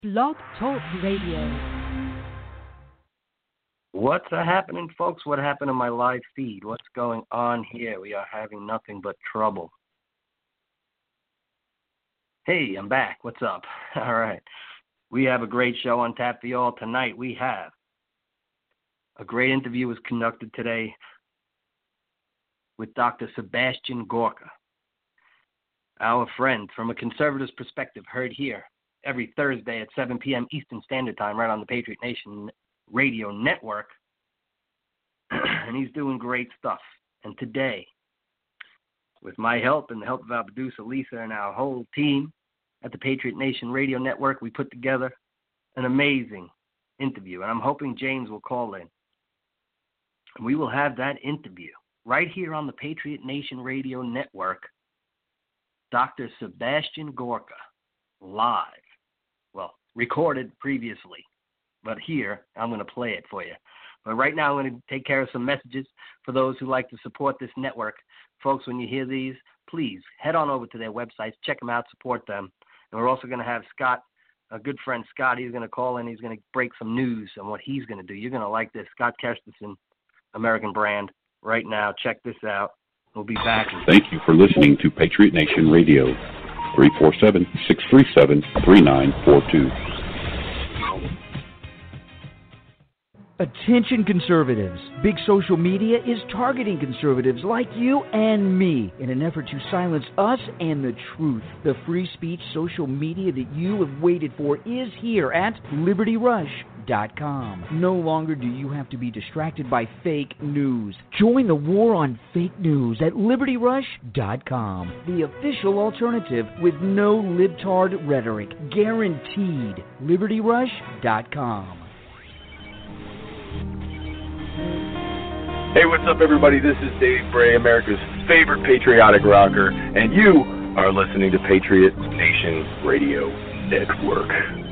Blog Talk Radio. What's happening, folks? What happened in my live feed? What's going on here? We are having nothing but trouble. Hey, I'm back. What's up? All right. We have a great show on tap for you all tonight. We have a great interview was conducted today with Dr. Sebastian Gorka, our friend from a conservative's perspective, heard here every Thursday at 7 p.m. Eastern Standard Time, right on the Patriot Nation Radio Network. And he's doing great stuff. And today, with my help and the help of our producer Lisa and our whole team at the Patriot Nation Radio Network, we put together an amazing interview. And I'm hoping James will call in. And we will have that interview right here on the Patriot Nation Radio Network. Dr. Sebastian Gorka, live. Well, recorded previously, but here I'm going to play it for you. But right now I'm going to take care of some messages for those who like to support this network. Folks, when you hear these, please head on over to their websites, check them out, support them. And we're also going to have Scott, a good friend Scott, he's going to call in, he's going to break some news on what he's going to do. You're going to like this. Scott Kesterson, American Brand, right now. Check this out. We'll be back. Thank you for listening to Patriot Nation Radio. 347-637-3942. Attention conservatives. Big social media is targeting conservatives like you and me in an effort to silence us and the truth. The free speech social media that you have waited for is here at LibertyRush.com. No longer do you have to be distracted by fake news. Join the war on fake news at LibertyRush.com. The official alternative with no libtard rhetoric. Guaranteed. LibertyRush.com. Hey, what's up, everybody? This is Dave Bray, America's favorite patriotic rocker, and you are listening to Patriot Nation Radio Network.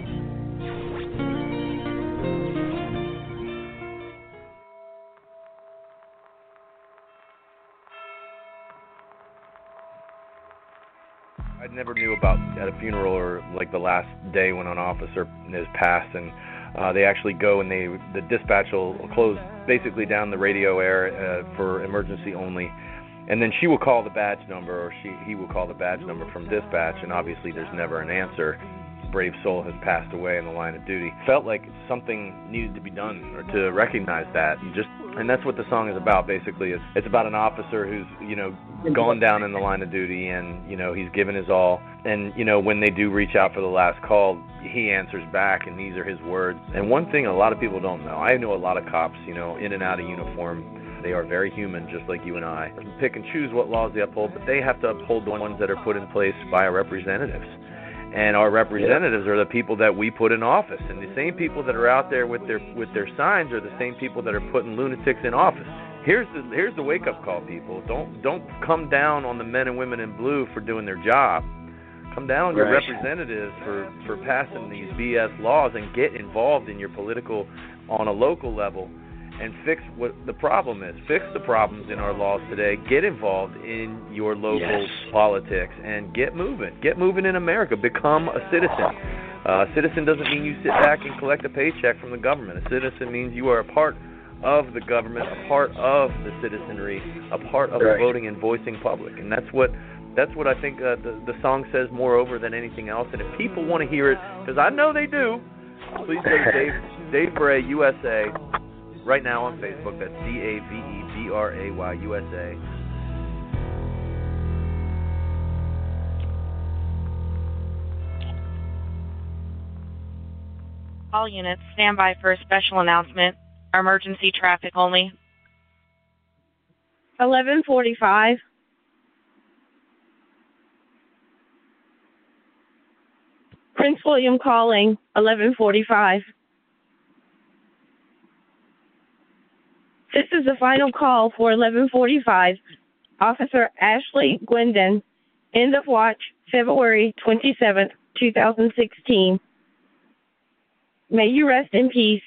I never knew about at a funeral or like the last day when an officer is passed, and they actually go and the dispatch will close basically down the radio air for emergency only, and then she will call the badge number, or he will call the badge number from dispatch, and obviously there's never an answer. Brave soul has passed away in the line of duty. Felt like something needed to be done or to recognize that, and that's what the song is about. Basically, it's about an officer who's gone down in the line of duty, and he's given his all, and when they do reach out for the last call, he answers back, and these are his words. And one thing a lot of people don't know, I know a lot of cops, in and out of uniform. They are very human, just like you and I. They pick and choose what laws they uphold, but they have to uphold the ones that are put in place by our representatives. And our representatives are the people that we put in office. And the same people that are out there with their signs are the same people that are putting lunatics in office. Here's the wake-up call, people. Don't come down on the men and women in blue for doing their job. Come down on your representatives for passing these BS laws, and get involved in your political on a local level and fix what the problem is. Fix the problems in our laws today. Get involved in your local politics and get moving. Get moving in America. Become a citizen. A citizen doesn't mean you sit back and collect a paycheck from the government. A citizen means you are a part of the government, a part of the citizenry, a part of the voting and voicing public. And that's what I think the song says moreover than anything else. And if people want to hear it, because I know they do, please go to Dave Bray USA right now on Facebook. That's DAVEBRAY USA. All units, stand by for a special announcement. Emergency traffic only. 11:45. Prince William calling. 11:45. This is the final call for 11:45. Officer Ashley Gwendon, end of watch, February 27th, 2016. May you rest in peace.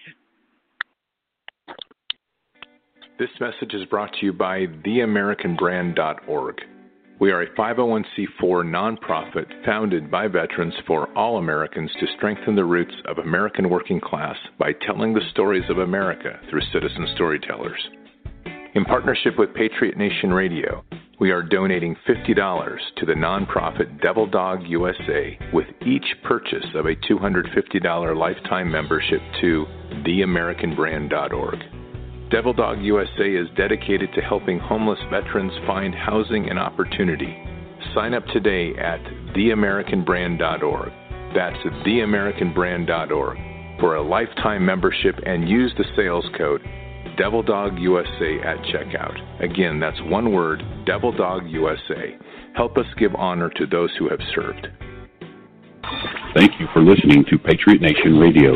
This message is brought to you by theamericanbrand.org. We are a 501c4 nonprofit founded by veterans for all Americans to strengthen the roots of American working class by telling the stories of America through citizen storytellers. In partnership with Patriot Nation Radio, we are donating $50 to the nonprofit Devil Dog USA with each purchase of a $250 lifetime membership to theamericanbrand.org. Devil Dog USA is dedicated to helping homeless veterans find housing and opportunity. Sign up today at theamericanbrand.org. That's theamericanbrand.org for a lifetime membership and use the sales code Devil Dog USA at checkout. Again, that's one word, Devil Dog USA. Help us give honor to those who have served. Thank you for listening to Patriot Nation Radio.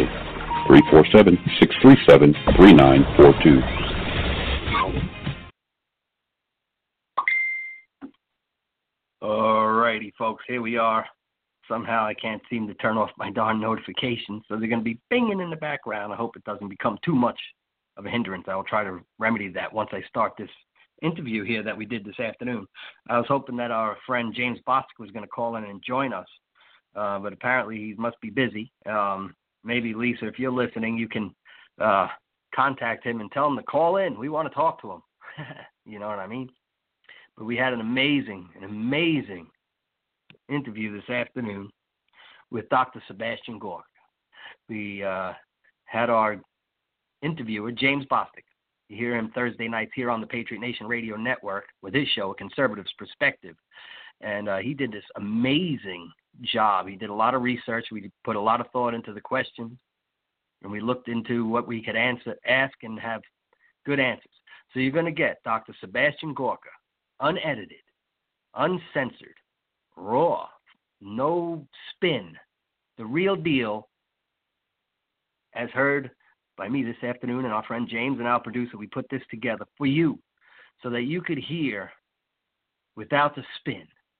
347-637-3942. All righty, folks, here we are. Somehow I can't seem to turn off my darn notifications, so they're going to be binging in the background. I hope it doesn't become too much of a hindrance. I will try to remedy that once I start this interview here that we did this afternoon. I was hoping that our friend James Bostic was going to call in and join us, but apparently he must be busy. Maybe, Lisa, if you're listening, you can contact him and tell him to call in. We want to talk to him. You know what I mean? But we had an amazing interview this afternoon with Dr. Sebastian Gorka. We had our interviewer, James Bostic. You hear him Thursday nights here on the Patriot Nation Radio Network with his show, A Conservative's Perspective. And he did this amazing job. He did a lot of research. We put a lot of thought into the questions, and we looked into what we could ask and have good answers. So you're going to get Dr. Sebastian Gorka, unedited, uncensored, raw, no spin, the real deal, as heard by me this afternoon and our friend James and our producer. We put this together for you so that you could hear, without the spin,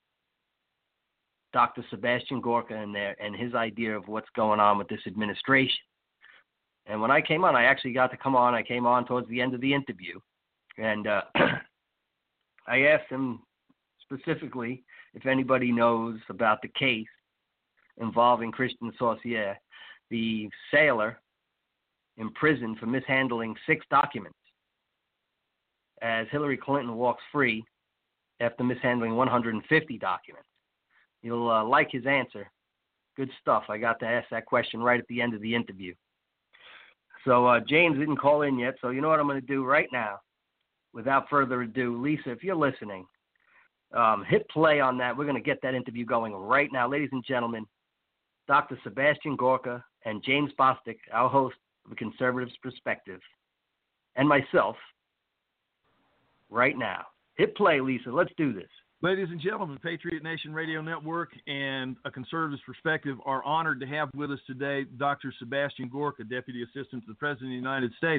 Dr. Sebastian Gorka and his idea of what's going on with this administration. And when I came on, I actually got to come on. I came on towards the end of the interview, and I asked him specifically if anybody knows about the case involving Christian Saucier, the sailor imprisoned for mishandling 6 documents, as Hillary Clinton walks free after mishandling 150 documents. You'll like his answer. Good stuff. I got to ask that question right at the end of the interview. So James didn't call in yet, so you know what I'm going to do right now. Without further ado, Lisa, if you're listening, hit play on that. We're going to get that interview going right now. Ladies and gentlemen, Dr. Sebastian Gorka and James Bostic, our host of A Conservative's Perspective, and myself, right now. Hit play, Lisa. Let's do this. Ladies and gentlemen, Patriot Nation Radio Network and A Conservative's Perspective are honored to have with us today Dr. Sebastian Gorka, Deputy Assistant to the President of the United States,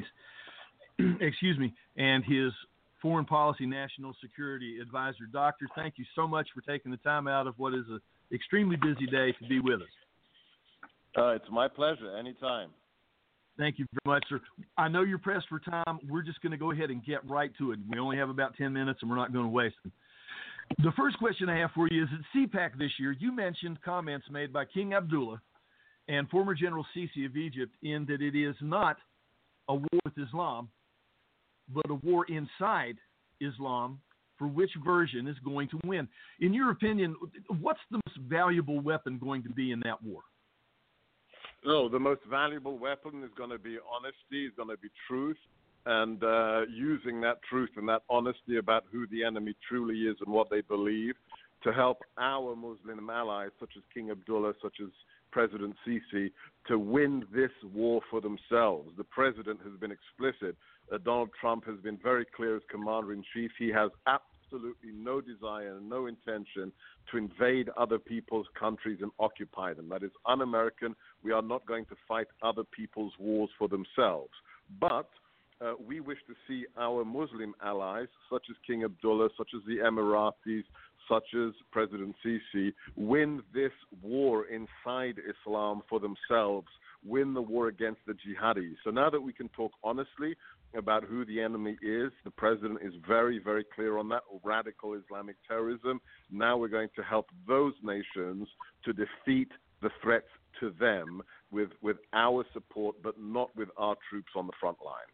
and his Foreign Policy National Security Advisor. Doctor, thank you so much for taking the time out of what is an extremely busy day to be with us. It's my pleasure. Anytime. Thank you very much, sir. I know you're pressed for time. We're just going to go ahead and get right to it. We only have about 10 minutes, and we're not going to waste them. The first question I have for you is at CPAC this year, you mentioned comments made by King Abdullah and former General Sisi of Egypt in that it is not a war with Islam, but a war inside Islam for which version is going to win. In your opinion, what's the most valuable weapon going to be in that war? No, the most valuable weapon is going to be honesty, is going to be truth, and using that truth and that honesty about who the enemy truly is and what they believe to help our Muslim allies, such as King Abdullah, such as President Sisi, to win this war for themselves. The president has been explicit. Donald Trump has been very clear as commander-in-chief. He has absolutely no desire and no intention to invade other people's countries and occupy them. That is un-American. We are not going to fight other people's wars for themselves. But we wish to see our Muslim allies, such as King Abdullah, such as the Emiratis, such as President Sisi, win this war inside Islam for themselves, win the war against the jihadis. So now that we can talk honestly about who the enemy is, the president is very, very clear on that, radical Islamic terrorism. Now we're going to help those nations to defeat the threats to them with our support, but not with our troops on the front line.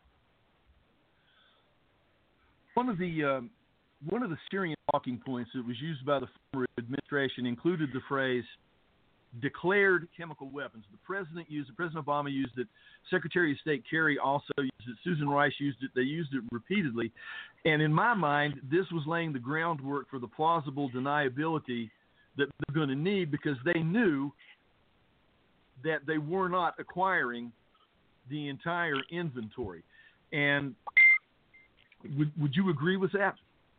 One of the Syrian talking points that was used by the former administration included the phrase declared chemical weapons. The president used it, President Obama used it, Secretary of State Kerry also used it, Susan Rice used it, they used it repeatedly. And in my mind, this was laying the groundwork for the plausible deniability that they're going to need, because they knew that they were not acquiring the entire inventory. And would you agree with that?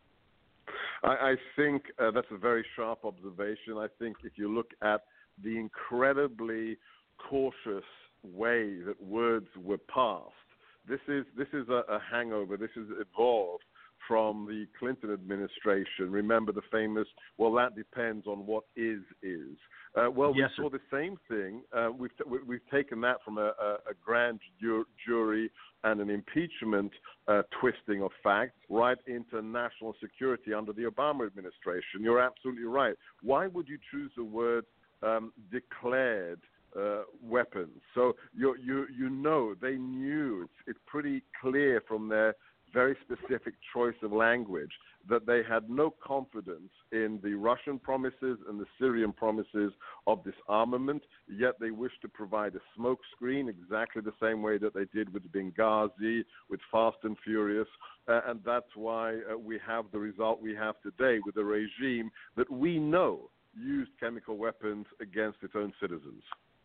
I think that's a very sharp observation. I think if you look at the incredibly cautious way that words were passed, this is a hangover. This is evolved from the Clinton administration. Remember the famous, well, that depends on what is. Well, yes, we saw the same thing. We've taken that from a grand jury and an impeachment twisting of facts right into national security under the Obama administration. You're absolutely right. Why would you choose the word declared weapons? So you know they knew. It's pretty clear from their very specific choice of language that they had no confidence in the Russian promises and the Syrian promises of disarmament, yet they wished to provide a smokescreen exactly the same way that they did with Benghazi, with Fast and Furious, and that's why we have the result we have today with a regime that we know used chemical weapons against its own citizens.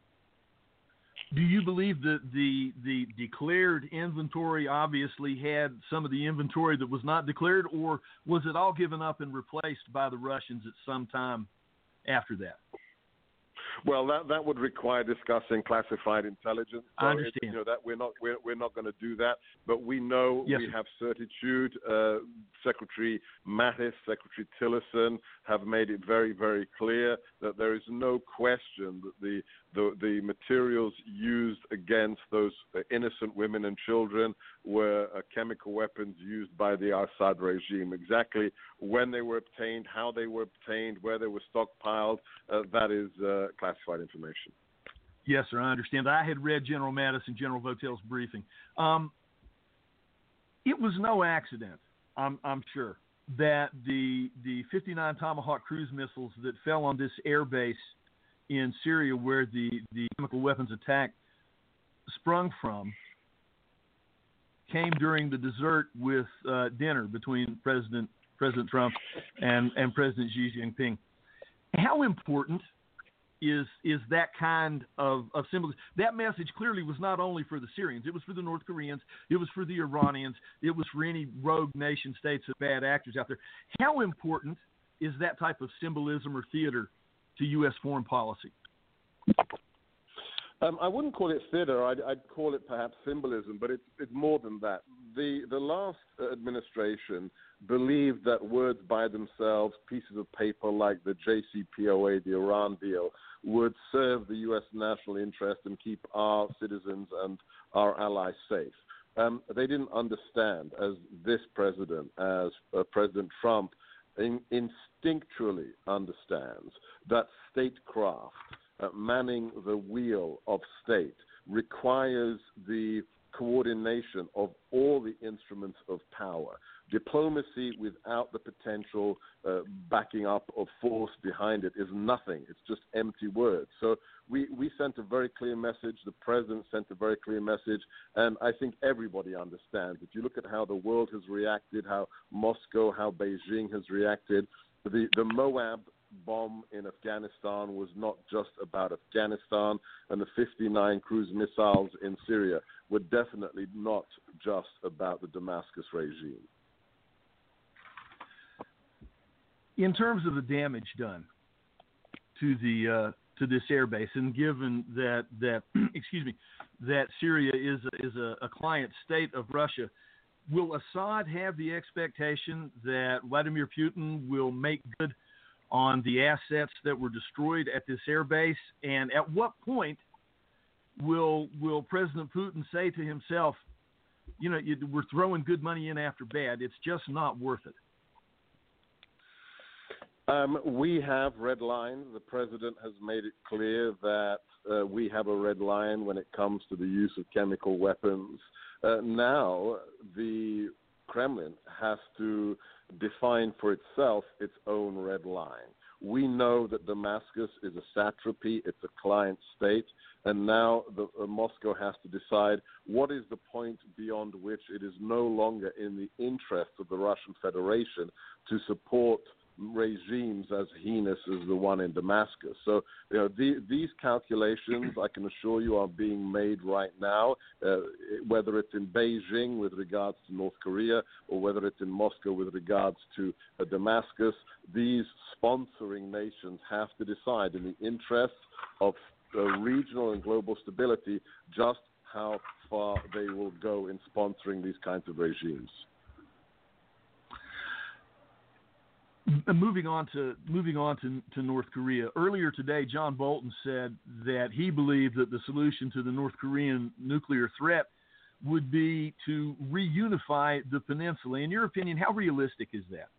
Do you believe that the declared inventory obviously had some of the inventory that was not declared, or was it all given up and replaced by the Russians at some time after that? Well, that would require discussing classified intelligence. So I understand. That we're not going to do that, but we know yes, we sir. have certitude. Secretary Mattis, Secretary Tillerson have made it very, very clear that there is no question that the materials used against those innocent women and children were chemical weapons used by the Assad regime. Exactly when they were obtained, how they were obtained, where they were stockpiled, that is classified information. Yes, sir, I understand. I had read General Mattis and General Votel's briefing. It was no accident, I'm sure, that the 59 Tomahawk cruise missiles that fell on this air base in Syria where the chemical weapons attack sprung from came during the dessert with dinner between President Trump and President Xi Jinping. How important is that kind of symbolism? That message clearly was not only for the Syrians. It was for the North Koreans. It was for the Iranians. It was for any rogue nation states of bad actors out there. How important is that type of symbolism or theater to U.S. foreign policy? I wouldn't call it theater. I'd call it perhaps symbolism, but it's more than that. The last administration believed that words by themselves, pieces of paper like the JCPOA, the Iran deal, would serve the U.S. national interest and keep our citizens and our allies safe. They didn't understand, as this president, as President Trump, instinctually understands that statecraft, manning the wheel of state, requires the coordination of all the instruments of power. Diplomacy without the potential backing up of force behind it is nothing. It's just empty words. So we sent a very clear message. The president sent a very clear message, and I think everybody understands. If you look at how the world has reacted, how Moscow, how Beijing has reacted, the Moab bomb in Afghanistan was not just about Afghanistan, and the 59 cruise missiles in Syria were definitely not just about the Damascus regime. In terms of the damage done to the to this air base, and given that excuse me, that Syria is a client state of Russia, will Assad have the expectation that Vladimir Putin will make good on the assets that were destroyed at this air base? And at what point will President Putin say to himself, we're throwing good money in after bad, it's just not worth it? We have red lines. The president has made it clear that we have a red line when it comes to the use of chemical weapons. Now the Kremlin has to define for itself its own red line. We know that Damascus is a satrapy, it's a client state, and now Moscow has to decide what is the point beyond which it is no longer in the interest of the Russian Federation to support regimes as heinous as the one in Damascus. So, these calculations, I can assure you, are being made right now, whether it's in Beijing with regards to North Korea or whether it's in Moscow with regards to Damascus. These sponsoring nations have to decide in the interests of regional and global stability just how far they will go in sponsoring these kinds of regimes. Moving on to North Korea. Earlier today, John Bolton said that he believed that the solution to the North Korean nuclear threat would be to reunify the peninsula. In your opinion, how realistic is that?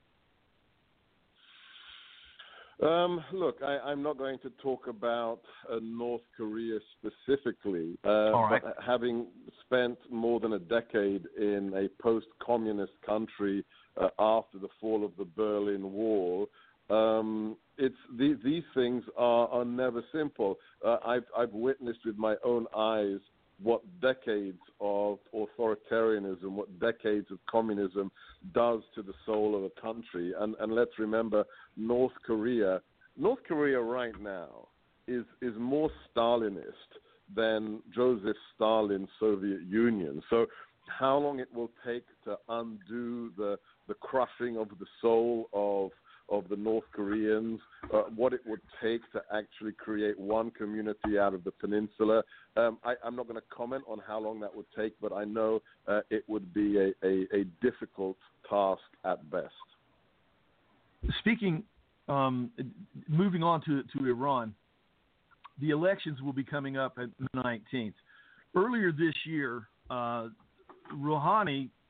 Look, I'm not going to talk about North Korea specifically, All right. But having spent more than a decade in a post-communist country after the fall of the Berlin Wall, these things are never simple. I've witnessed with my own eyes what decades of authoritarianism, what decades of communism does to the soul of a country. And let's remember, North Korea right now is more Stalinist than Joseph Stalin's Soviet Union. So how long it will take to undo the crushing of the soul of the North Koreans, what it would take to actually create one community out of the peninsula. I'm not going to comment on how long that would take, but I know it would be a difficult task at best. Speaking, moving on to Iran, the elections will be coming up at the 19th. Earlier this year, Rouhani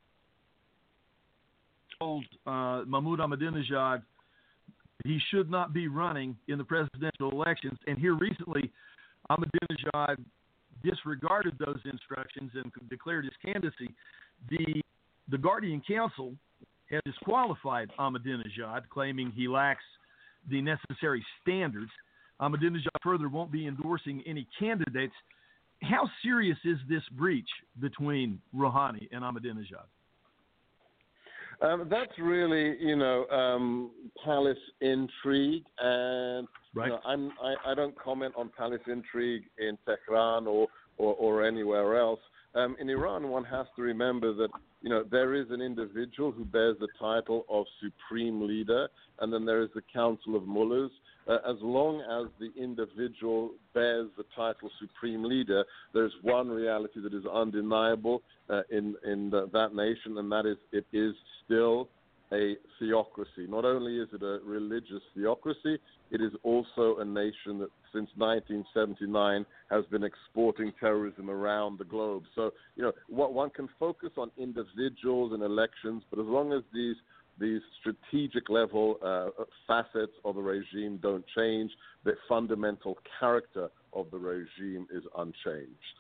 told Mahmoud Ahmadinejad he should not be running in the presidential elections. And here recently, Ahmadinejad disregarded those instructions and declared his candidacy. The Guardian Council has disqualified Ahmadinejad, claiming he lacks the necessary standards. Ahmadinejad further won't be endorsing any candidates. How serious is this breach between Rouhani and Ahmadinejad? That's really, palace intrigue, and right. I don't comment on palace intrigue in Tehran or anywhere else. In Iran, one has to remember that there is an individual who bears the title of supreme leader, and then there is the Council of Mullahs. As long as the individual bears the title supreme leader, there's one reality that is undeniable in that nation, and that is it is still a theocracy. Not only is it a religious theocracy, it is also a nation that since 1979 has been exporting terrorism around the globe. So, what one can focus on individuals and elections, but as long as these strategic level facets of the regime don't change, the fundamental character of the regime is unchanged.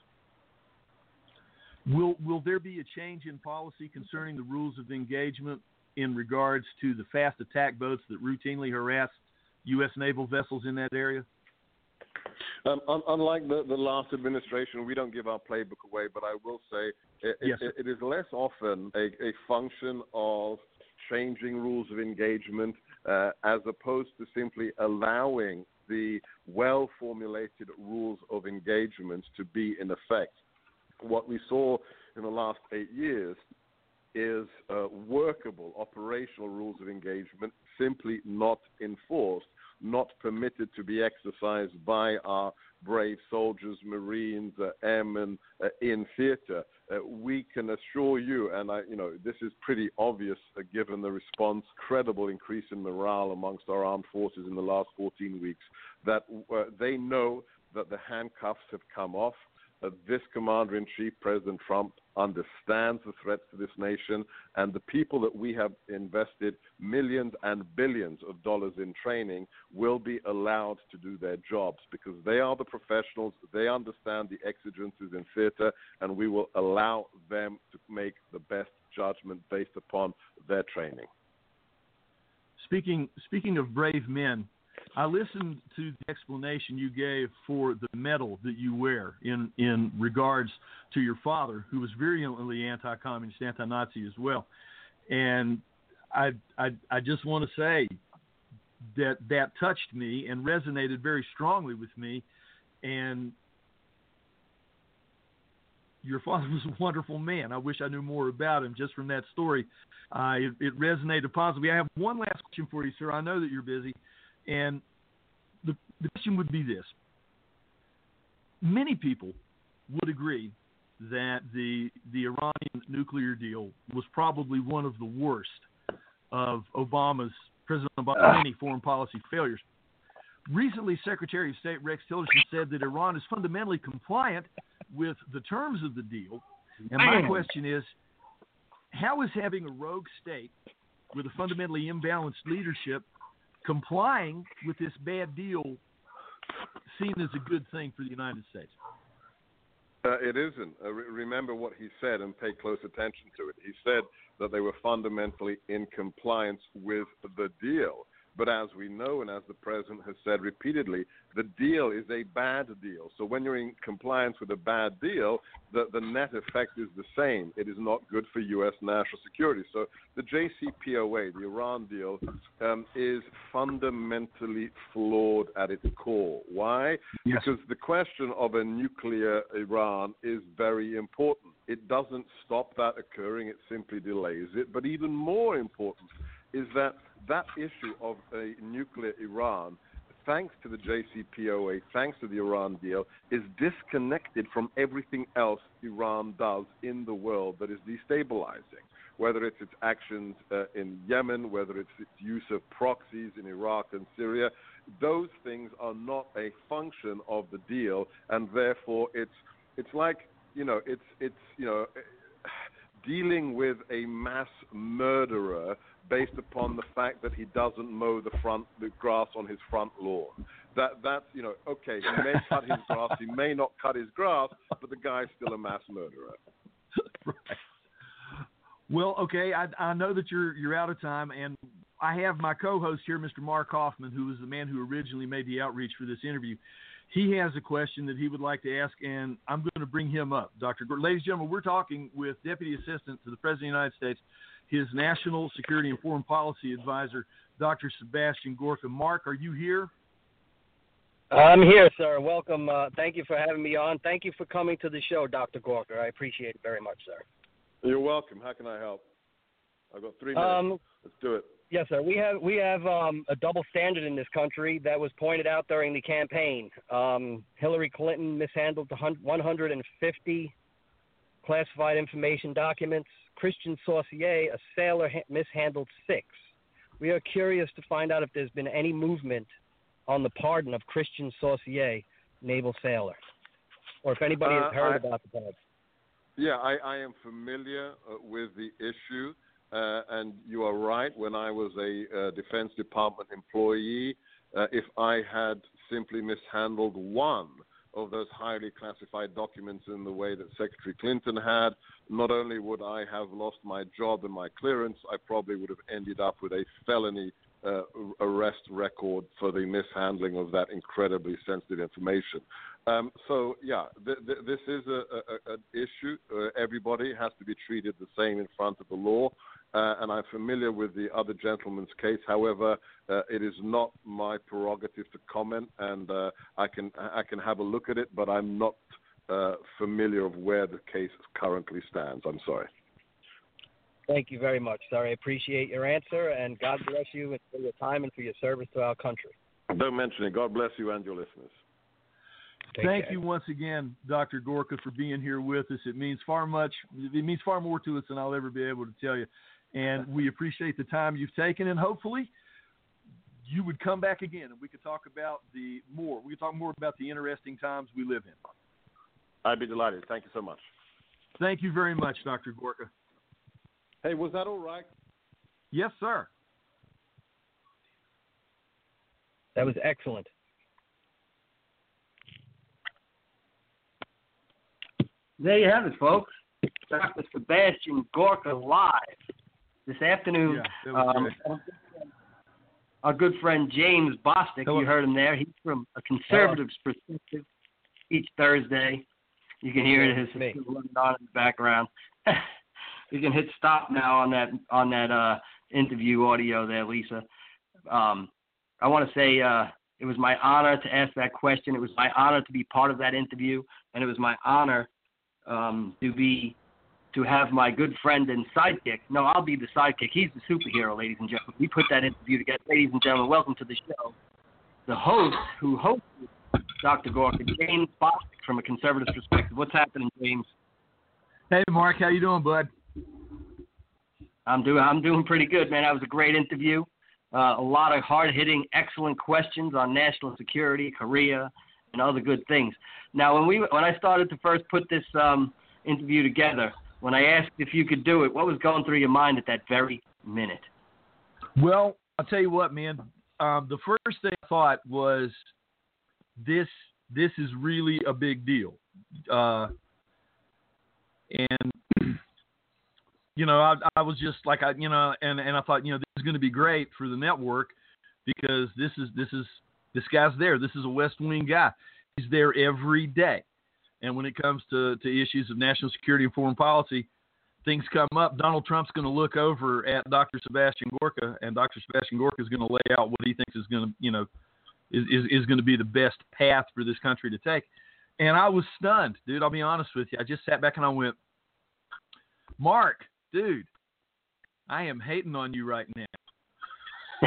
Will there be a change in policy concerning the rules of engagement in regards to the fast attack boats that routinely harass U.S. naval vessels in that area? Unlike the last administration, we don't give our playbook away, but I will say it is less often a function of changing rules of engagement as opposed to simply allowing the well-formulated rules of engagement to be in effect. What we saw in the last 8 years is workable operational rules of engagement simply not enforced. not permitted to be exercised by our brave soldiers, Marines, airmen in theater. We can assure you, and this is pretty obvious given the response, credible increase in morale amongst our armed forces in the last 14 weeks, that they know that the handcuffs have come off. This Commander-in-Chief, President Trump, understands the threats to this nation, and the people that we have invested millions and billions of dollars in training will be allowed to do their jobs because they are the professionals, they understand the exigencies in theater, and we will allow them to make the best judgment based upon their training. Speaking of brave men, I listened to the explanation you gave for the medal that you wear in regards to your father, who was virulently anti-communist, anti-Nazi as well. And I just want to say that touched me and resonated very strongly with me. And your father was a wonderful man. I wish I knew more about him just from that story. It resonated positively. I have one last question for you, sir. I know that you're busy. And the question would be this. Many people would agree that the Iranian nuclear deal was probably one of the worst of President Obama's many foreign policy failures. Recently, Secretary of State Rex Tillerson said that Iran is fundamentally compliant with the terms of the deal. And my question is, how is having a rogue state with a fundamentally imbalanced leadership complying with this bad deal seen as a good thing for the United States? It isn't. Remember what he said and pay close attention to it. He said that they were fundamentally in compliance with the deal. But as we know, and as the president has said repeatedly, the deal is a bad deal. So when you're in compliance with a bad deal, the net effect is the same. It is not good for U.S. national security. So the JCPOA, the Iran deal, is fundamentally flawed at its core. Why? Yes. Because the question of a nuclear Iran is very important. It doesn't stop that occurring. It simply delays it. But even more important is that issue of a nuclear Iran, thanks to the JCPOA, thanks to the Iran deal, is disconnected from everything else Iran does in the world that is destabilizing, whether it's its actions in Yemen, whether it's its use of proxies in Iraq and Syria. Those things are not a function of the deal, and therefore it's like, dealing with a mass murderer based upon the fact that he doesn't mow the grass on his front lawn. That's okay, he may cut his grass, he may not cut his grass, but the guy's still a mass murderer. Right. Well, okay, I know that you're out of time, and I have my co-host here, Mr. Mark Hoffman, who was the man who originally made the outreach for this interview. He has a question that he would like to ask, and I'm going to bring him up. Ladies and gentlemen, we're talking with Deputy Assistant to the President of the United States, his National Security and Foreign Policy Advisor, Dr. Sebastian Gorka. Mark, are you here? I'm here, sir. Welcome. Thank you for having me on. Thank you for coming to the show, Dr. Gorka. I appreciate it very much, sir. You're welcome. How can I help? I've got 3 minutes. Let's do it. Yes, sir. We have a double standard in this country that was pointed out during the campaign. Hillary Clinton mishandled 150 classified information documents. Christian Saucier, a sailor, mishandled 6. We are curious to find out if there's been any movement on the pardon of Christian Saucier, naval sailor, or if anybody has heard about the pardon. Yeah, I am familiar with the issue. And you are right, when I was a Defense Department employee, if I had simply mishandled one of those highly classified documents in the way that Secretary Clinton had, not only would I have lost my job and my clearance, I probably would have ended up with a felony arrest record for the mishandling of that incredibly sensitive information. This is an issue. Everybody has to be treated the same in front of the law. And I'm familiar with the other gentleman's case. However, it is not my prerogative to comment, and I can have a look at it, but I'm not familiar of where the case currently stands. I'm sorry. Thank you very much, sir. I appreciate your answer, and God bless you for your time and for your service to our country. Don't mention it. God bless you and your listeners. Thank you once again, Dr. Gorka, for being here with us. It means far more to us than I'll ever be able to tell you. And we appreciate the time you've taken, and hopefully you would come back again and we could talk about more about the interesting times we live in. I'd be delighted. Thank you so much. Thank you very much, Dr. Gorka. Hey, was that all right? Yes, sir. That was excellent. There you have it, folks. Dr. Sebastian Gorka live this afternoon. Our good friend James Bostic, you heard him there. He's from a conservative's perspective each Thursday. You can hear his running on in the background. You can hit stop now on that interview audio there, Lisa. I want to say it was my honor to ask that question. It was my honor to be part of that interview, and it was my honor to have my good friend and sidekick. No, I'll be the sidekick. He's the superhero, ladies and gentlemen. We put that interview together. Ladies and gentlemen, welcome to the show. The host who hosted Dr. Gorka, James Bostic, from a conservative perspective. What's happening, James? Hey, Mark. How you doing, bud? I'm doing pretty good, man. That was a great interview. A lot of hard-hitting, excellent questions on national security, Korea, and other good things. Now, when I started to first put this interview together, when I asked if you could do it, what was going through your mind at that very minute? Well, I'll tell you what, man. The first thing I thought was this is really a big deal. And you know, I was just like, and I thought, this is going to be great for the network because this guy's there. This is a West Wing guy. He's there every day. And when it comes to issues of national security and foreign policy, things come up. Donald Trump's going to look over at Dr. Sebastian Gorka, and Dr. Sebastian Gorka is going to lay out what he thinks is going to, is going to be the best path for this country to take. And I was stunned, dude. I'll be honest with you. I just sat back and I went, Mark, dude, I am hating on you right now.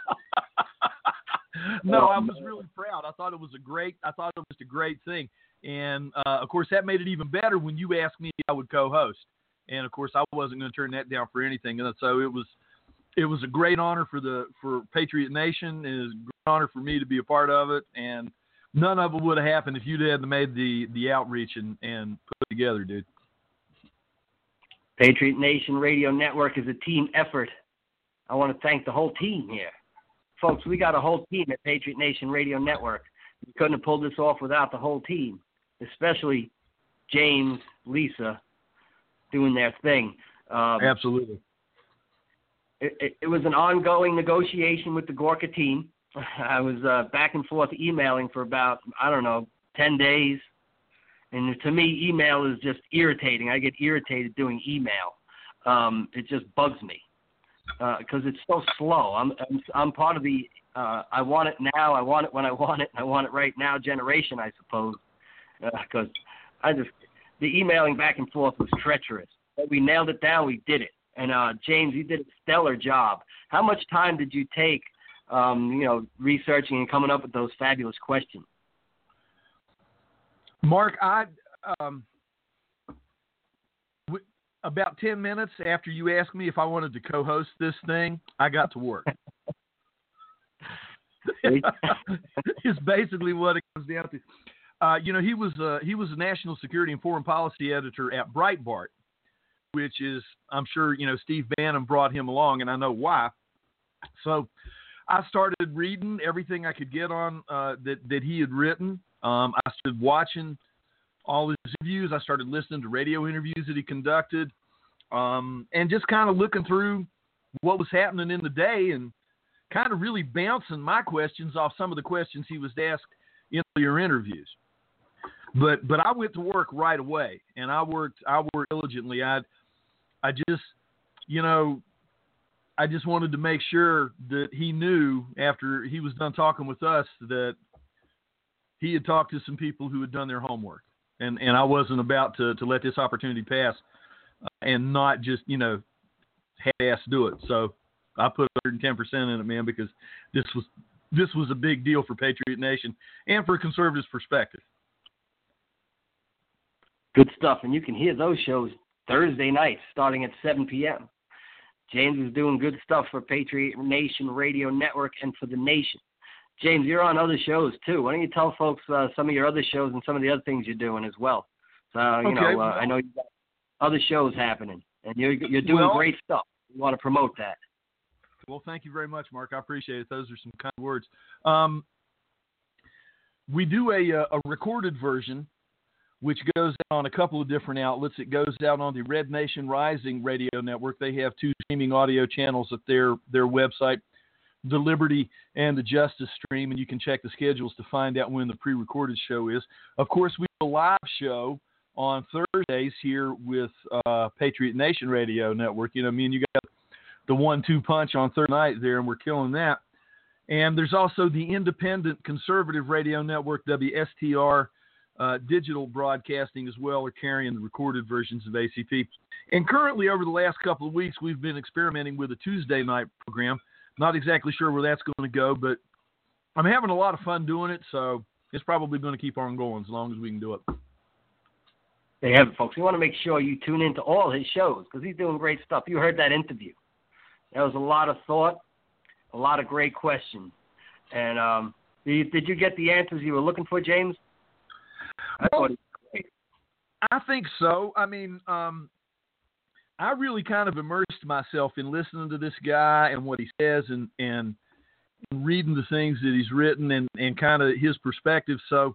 No, I was really proud. I thought it was a great thing. And, of course, that made it even better when you asked me if I would co-host. And, of course, I wasn't going to turn that down for anything. And so it was a great honor for Patriot Nation. It was a great honor for me to be a part of it. And none of it would have happened if you hadn't made the outreach and put it together, dude. Patriot Nation Radio Network is a team effort. I want to thank the whole team here. Folks, we got a whole team at Patriot Nation Radio Network. We couldn't have pulled this off without the whole team, especially James, Lisa, doing their thing. Absolutely. It was an ongoing negotiation with the Gorka team. I was back and forth emailing for about, 10 days. And to me, email is just irritating. I get irritated doing email. It just bugs me because it's so slow. I'm part of the I want it now, I want it when I want it, and I want it right now generation, I suppose. Because the emailing back and forth was treacherous. But we nailed it down. We did it. And James, you did a stellar job. How much time did you take, researching and coming up with those fabulous questions? Mark, about 10 minutes after you asked me if I wanted to co-host this thing, I got to work. It's basically what it comes down to. He was a national security and foreign policy editor at Breitbart, which is, I'm sure, Steve Bannon brought him along, and I know why. So I started reading everything I could get on that he had written. I started watching all his interviews. I started listening to radio interviews that he conducted, and just kind of looking through what was happening in the day and kind of really bouncing my questions off some of the questions he was asked in your interviews. But I went to work right away, and I worked diligently. I just wanted to make sure that he knew after he was done talking with us that he had talked to some people who had done their homework, and I wasn't about to let this opportunity pass and not just, half-ass do it. So I put 110% in it, man, because this this was a big deal for Patriot Nation and for a conservative's perspective. Good stuff. And you can hear those shows Thursday nights starting at 7 p.m. James is doing good stuff for Patriot Nation Radio Network and for the nation. James, you're on other shows, too. Why don't you tell folks some of your other shows and some of the other things you're doing as well? So, I know you've got other shows happening, and you're doing great stuff. We want to promote that. Well, thank you very much, Mark. I appreciate it. Those are some kind words. We do a recorded version, which goes out on a couple of different outlets. It goes out on the Red Nation Rising Radio Network. They have 2 streaming audio channels at their website, the Liberty and the Justice Stream, and you can check the schedules to find out when the pre-recorded show is. Of course, we have a live show on Thursdays here with Patriot Nation Radio Network. You know, me and you got the 1-2 punch on Thursday night there, and we're killing that. And there's also the Independent Conservative Radio Network, WSTR, digital broadcasting as well, are carrying the recorded versions of ACP. And currently, over the last couple of weeks, we've been experimenting with a Tuesday night program. Not exactly sure where that's going to go, but I'm having a lot of fun doing it, so it's probably going to keep on going as long as we can do it. They have it, folks. We want to make sure you tune into all his shows because he's doing great stuff. You heard that interview. There was a lot of thought, a lot of great questions. And did you get the answers you were looking for, James? I think so. I mean, I really kind of immersed myself in listening to this guy and what he says and reading the things that he's written and kind of his perspective. So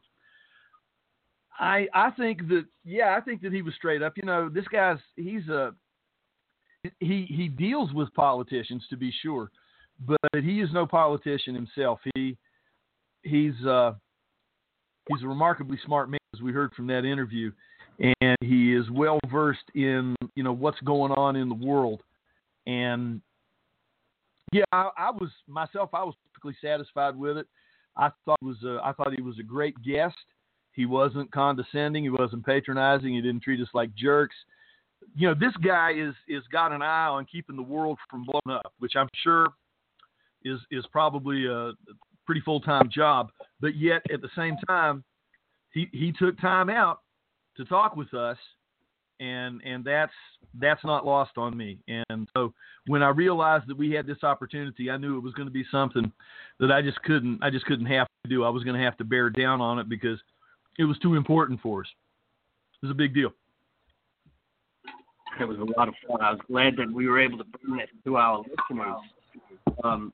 I think that he was straight up. You know, this guy's he deals with politicians, to be sure, but he is no politician himself. He's a remarkably smart man, as we heard from that interview. And he is well versed in, you know, what's going on in the world. And yeah, I was perfectly satisfied with it. I thought he was a great guest. He wasn't condescending. He wasn't patronizing. He didn't treat us like jerks. You know, this guy is got an eye on keeping the world from blowing up, which I'm sure is probably a pretty full-time job. But yet at the same time, he took time out to talk with us, and that's not lost on me. And so when I realized that we had this opportunity, I knew it was going to be something that I just couldn't have to do. I was going to have to bear down on it because it was too important for us. It was a big deal. It was a lot of fun. I was glad that we were able to bring that to our listeners.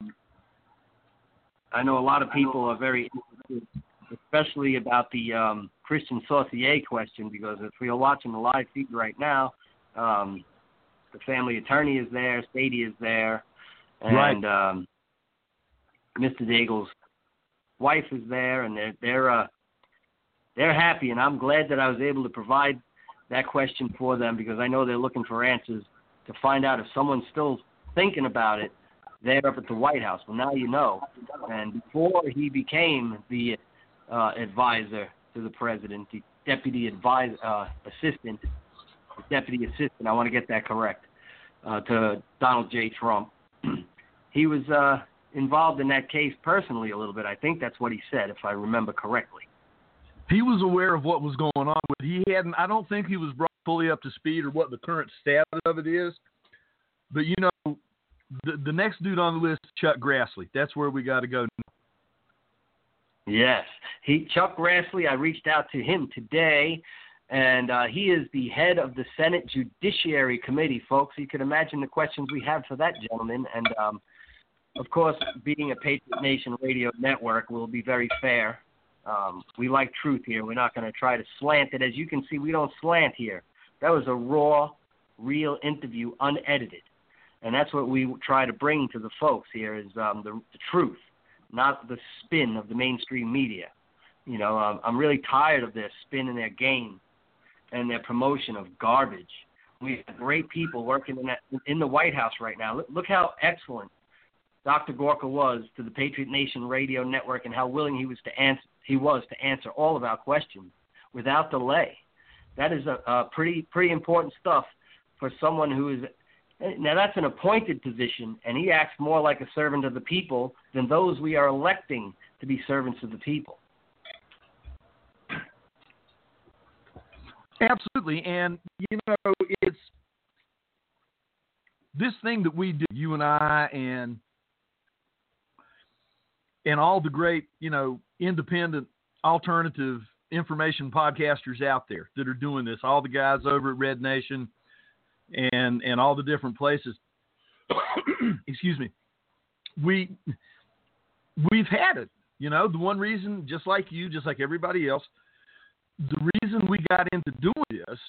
I know a lot of people are very interested, especially about the Christian Saucier question, because if we are watching the live feed right now, the family attorney is there, Sadie is there, and right. Mr. Daigle's wife is there, and they're happy, and I'm glad that I was able to provide that question for them because I know they're looking for answers to find out if someone's still thinking about it there up at the White House. Well, now you know. And before he became the advisor to the president, the deputy assistant, I want to get that correct, to Donald J. Trump. He was involved in that case personally a little bit. I think that's what he said, if I remember correctly. He was aware of what was going on, but I don't think he was brought fully up to speed or what the current status of it is. But, you know, the next dude on the list is Chuck Grassley. That's where we got to go now. Yes. Chuck Grassley, I reached out to him today, and he is the head of the Senate Judiciary Committee, folks. You can imagine the questions we have for that gentleman. And, of course, being a Patriot Nation radio network, we'll be very fair. We like truth here. We're not going to try to slant it. As you can see, we don't slant here. That was a raw, real interview, unedited. And that's what we try to bring to the folks here is the truth, not the spin of the mainstream media. You know, I'm really tired of their spin and their game and their promotion of garbage. We have great people working in the White House right now. Look how excellent Dr. Gorka was to the Patriot Nation Radio Network and how willing he was to answer all of our questions without delay. That is a pretty important stuff for someone who is Now, that's an appointed position, and he acts more like a servant of the people than those we are electing to be servants of the people. Absolutely. And, you know, it's this thing that we do, you and I and all the great, you know, independent, alternative information podcasters out there that are doing this, all the guys over at Red Nation and all the different places. Excuse me. We've had it, you know, the one reason, just like you, just like everybody else, the reason we got into doing this,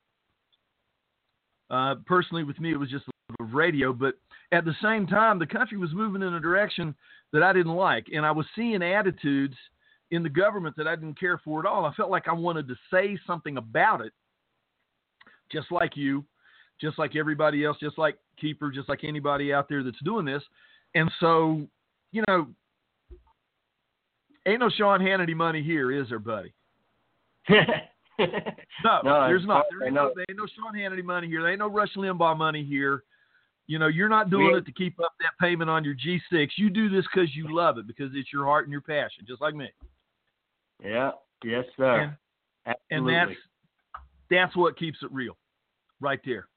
personally with me, it was just a love of radio, but at the same time, the country was moving in a direction that I didn't like, and I was seeing attitudes in the government that I didn't care for at all. I felt like I wanted to say something about it, just like you, just like everybody else, just like Keeper, just like anybody out there that's doing this. And so, you know, ain't no Sean Hannity money here, is there, buddy? No, there's not. There ain't no Sean Hannity money here. There ain't no Rush Limbaugh money here. You know, you're not doing it to keep up that payment on your G6. You do this because you love it, because it's your heart and your passion, just like me. Yeah. Yes, sir. And that's what keeps it real, right there.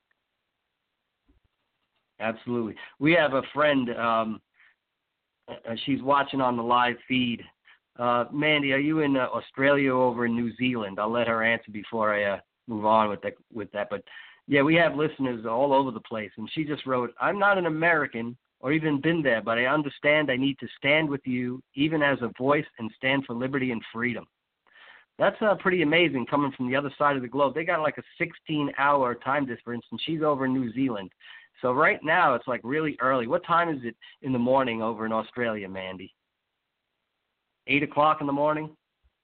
Absolutely. We have a friend. She's watching on the live feed. Mandy, are you in Australia or over in New Zealand? I'll let her answer before I move on with that. But yeah, we have listeners all over the place. And she just wrote, "I'm not an American or even been there, but I understand I need to stand with you, even as a voice, and stand for liberty and freedom." That's pretty amazing coming from the other side of the globe. They got like a 16-hour time difference, and she's over in New Zealand. So right now it's like really early. What time is it in the morning over in Australia, Mandy? 8 o'clock in the morning?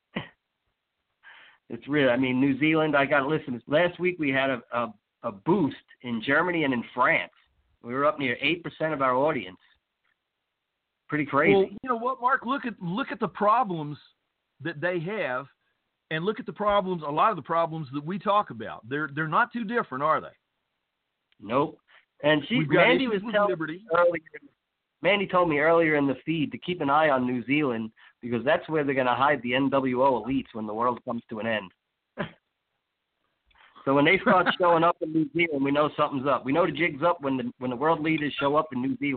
It's really, I mean, New Zealand, I got to listen. Last week we had a boost in Germany and in France. We were up near 8% of our audience. Pretty crazy. Well, you know what, Mark? Look at the problems that they have, and look at the problems, a lot of the problems that we talk about. They're not too different, are they? Nope. And Mandy was telling me earlier. Mandy told me earlier in the feed to keep an eye on New Zealand, because that's where they're going to hide the NWO elites when the world comes to an end. So when they start showing up in New Zealand, we know something's up. We know the jig's up when the world leaders show up in New Zealand.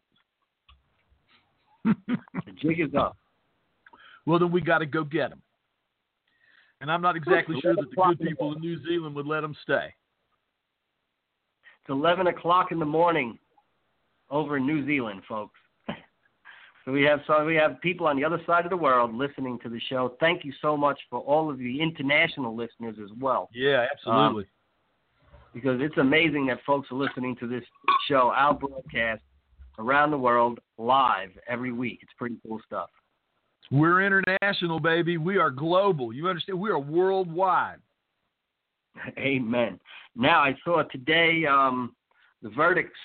The jig is up. Well, then we got to go get them. And I'm not exactly sure that the good people in New Zealand would let them stay. It's 11 o'clock in the morning over in New Zealand, folks. So we have people on the other side of the world listening to the show. Thank you so much for all of the international listeners as well. Yeah, absolutely. Because it's amazing that folks are listening to this show, our broadcast, around the world, live every week. It's pretty cool stuff. We're international, baby. We are global. You understand? We are worldwide. Amen. Now, I saw today the verdicts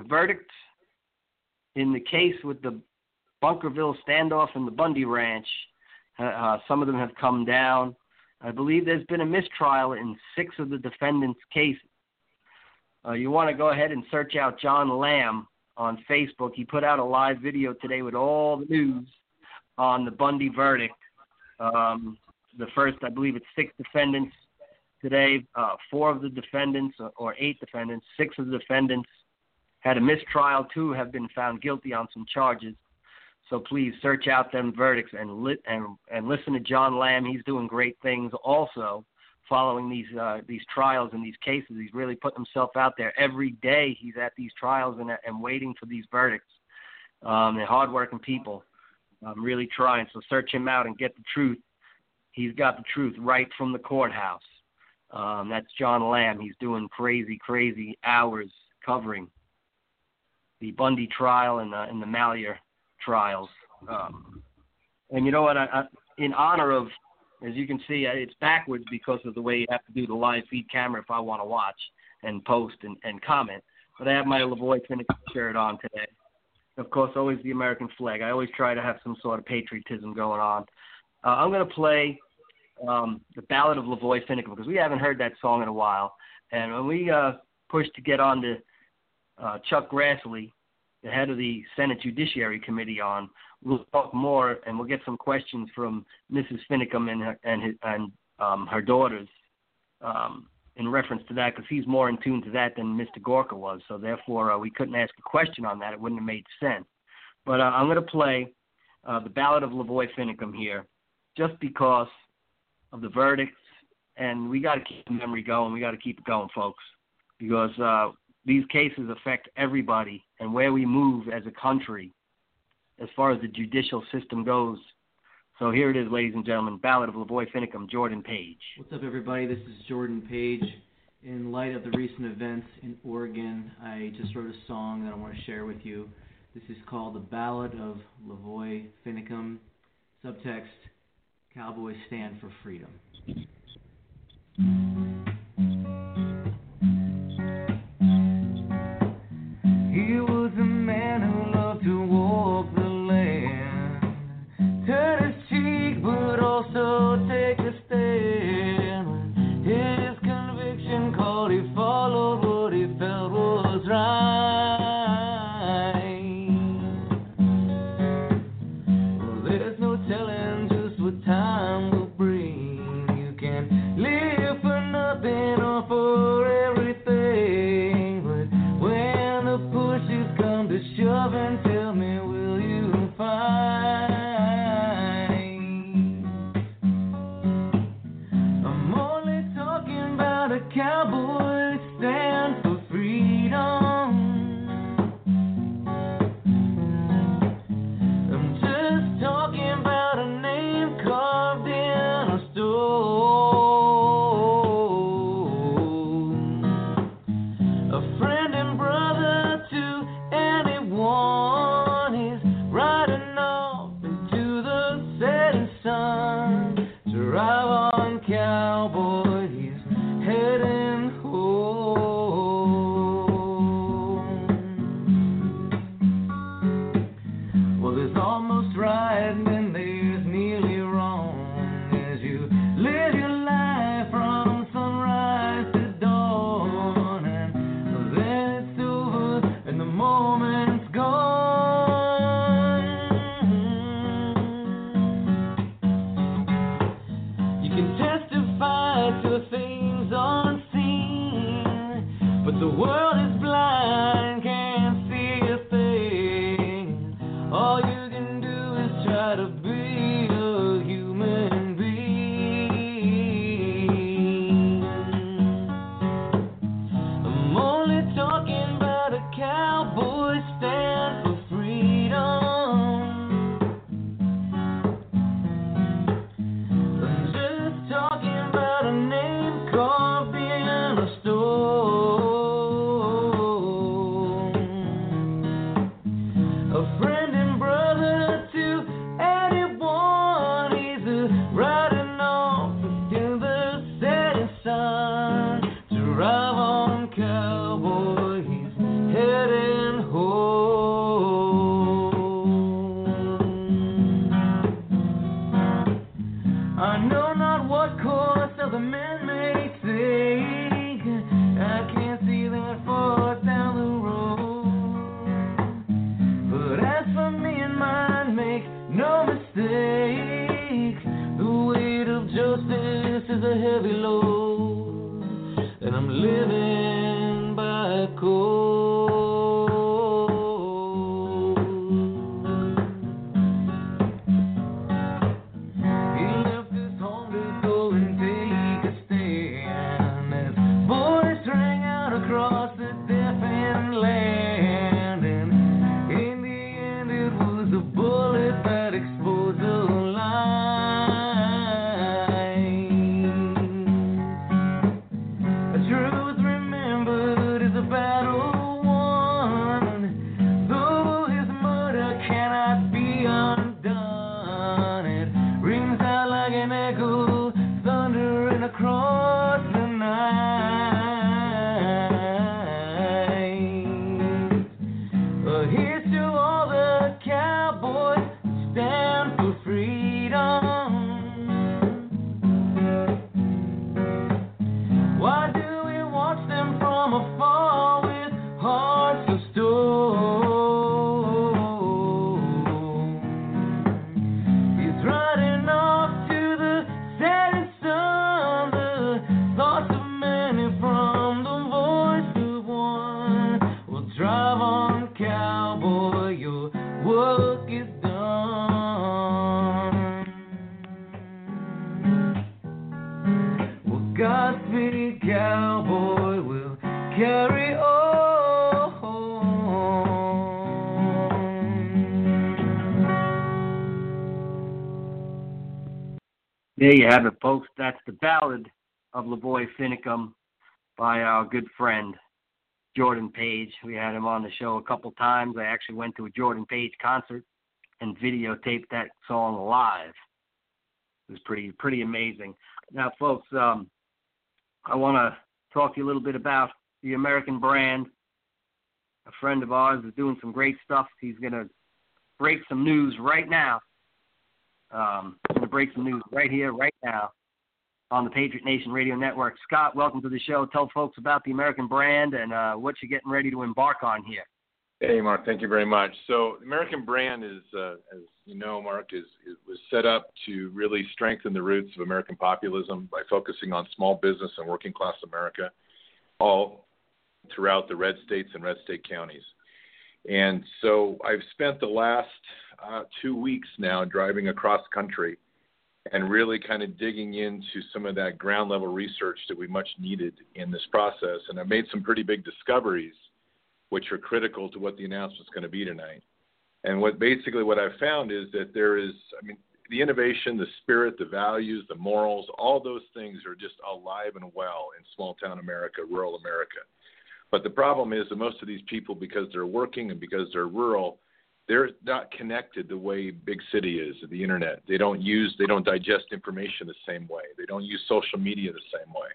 in the case with the Bunkerville standoff and the Bundy Ranch. Some of them have come down. I believe there's been a mistrial in 6 of the defendants' cases. You want to go ahead and search out John Lamb on Facebook. He put out a live video today with all the news on the Bundy verdict. The first, I believe it's 6 defendants today. 4 of the defendants, or 8 defendants, 6 of the defendants had a mistrial. 2 have been found guilty on some charges. So please search out them verdicts and listen to John Lamb. He's doing great things also following these trials and these cases. He's really putting himself out there. Every day he's at these trials and waiting for these verdicts. They're hardworking people. Really trying. So search him out and get the truth. He's got the truth right from the courthouse. That's John Lamb. He's doing crazy hours covering the Bundy trial and the Mallier trials. And you know what? I, in honor of, as you can see, it's backwards because of the way you have to do the live feed camera if I want to watch and post and comment. But I have my Lavoie Finnick shirt on today. Of course, always the American flag. I always try to have some sort of patriotism going on. I'm going to play the Ballad of Lavoie Finnick because we haven't heard that song in a while. And when we pushed to get on to Chuck Grassley, the head of the Senate Judiciary Committee, on. We'll talk more, and we'll get some questions from Mrs. Finicum and her daughters in reference to that, because he's more in tune to that than Mr. Gorka was. So therefore, we couldn't ask a question on that. It wouldn't have made sense. But I'm going to play the Ballad of Lavoy Finicum here, just because of the verdicts, and we got to keep the memory going. We got to keep it going, folks, because these cases affect everybody and where we move as a country as far as the judicial system goes. So here it is, ladies and gentlemen, Ballad of Lavoy Finicum, Jordan Page. What's up, everybody? This is Jordan Page. In light of the recent events in Oregon, I just wrote a song that I want to share with you. This is called The Ballad of Lavoy Finicum. Subtext, Cowboys Stand for Freedom. He was a man who loved to walk the land, turn his cheek but also take a stand. When his conviction called, he followed what he felt was right. Well, there's no telling just what time will bring. You can live for nothing or for everything, but when the pushes come to shove, and tell me, will you find? I'm only talking about a cowboy stand for freedom. I'm just talking about a name carved in a stone, a friend and brother to anyone. He's riding off into the setting sun to drive on cowboy. He's heading home. Well, there's almost right and then there's nearly wrong as you live your life from sunrise to dawn, and then it's over and the moment's gone. You can testify to things unseen, but the world is blind, can't see a thing. All you can do is try to be a human being. I'm only talking about a cowboy stand for freedom. I'm just talking about a name carved in a stone, a friend and brother to anyone. He's riding off into the setting sun to drive on cowboy. He's heading home. I know not what course other men may take. I can't see that far down the road, but as for me and mine, make no mistake, the weight of justice is a heavy load, and I'm living by code. He left his home to go and take a stand as voice rang out across the deafened land, and in the end it was a bullet that exposed the line. A truth remembered is a battle won, though his murder cannot be undone. It rings out like an echo, thundering across the night. Here's to all the cowboys who stand for freedom. Why do we watch them from afar with hearts of cowboy will carry on. There you have it, folks. That's the Ballad of Lavoy Finicum by our good friend Jordan Page. We had him on the show a couple times. I actually went to a Jordan Page concert and videotaped that song live. It was pretty amazing. Now, folks, I want to talk to you a little bit about the American brand. A friend of ours is doing some great stuff. He's going to break some news right now. Going to break some news right here, right now on the Patriot Nation Radio Network. Scott, welcome to the show. Tell folks about the American brand and what you're getting ready to embark on here. Hey, Mark, thank you very much. So the American brand is, as you know, Mark, was set up to really strengthen the roots of American populism by focusing on small business and working class America, all throughout the red states and red state counties. And so I've spent the last 2 weeks now driving across country and really kind of digging into some of that ground level research that we much needed in this process. And I've made some pretty big discoveries, which are critical to what the announcement's going to be tonight. And what I've found is that there is, the innovation, the spirit, the values, the morals, all those things are just alive and well in small town America, rural America. But the problem is that most of these people, because they're working and because they're rural, they're not connected the way big city is, the internet. They don't digest information the same way. They don't use social media the same way.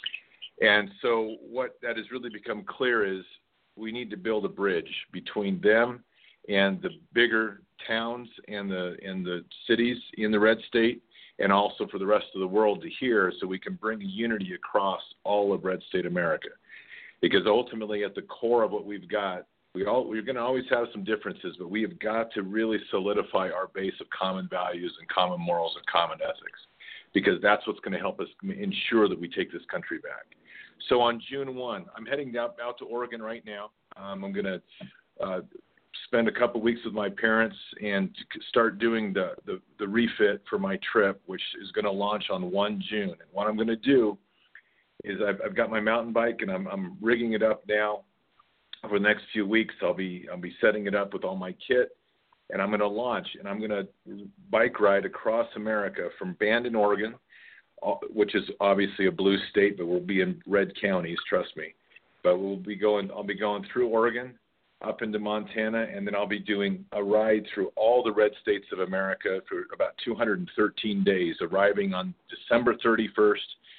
And so what that has really become clear is we need to build a bridge between them and the bigger towns and the cities in the red state, and also for the rest of the world to hear, so we can bring a unity across all of red state America. Because ultimately at the core of what we've got, we're going to always have some differences, but we have got to really solidify our base of common values and common morals and common ethics, because that's what's going to help us ensure that we take this country back. So on June 1, I'm heading out to Oregon right now. I'm going to spend a couple weeks with my parents and start doing the refit for my trip, which is going to launch on 1 June. And what I'm going to do is I've got my mountain bike and I'm rigging it up now. For the next few weeks, I'll be setting it up with all my kit, and I'm going to launch, and I'm going to bike ride across America from Bandon, Oregon, which is obviously a blue state, but we'll be in red counties, trust me. But I'll be going through Oregon, up into Montana, and then I'll be doing a ride through all the red states of America for about 213 days, arriving on December 31st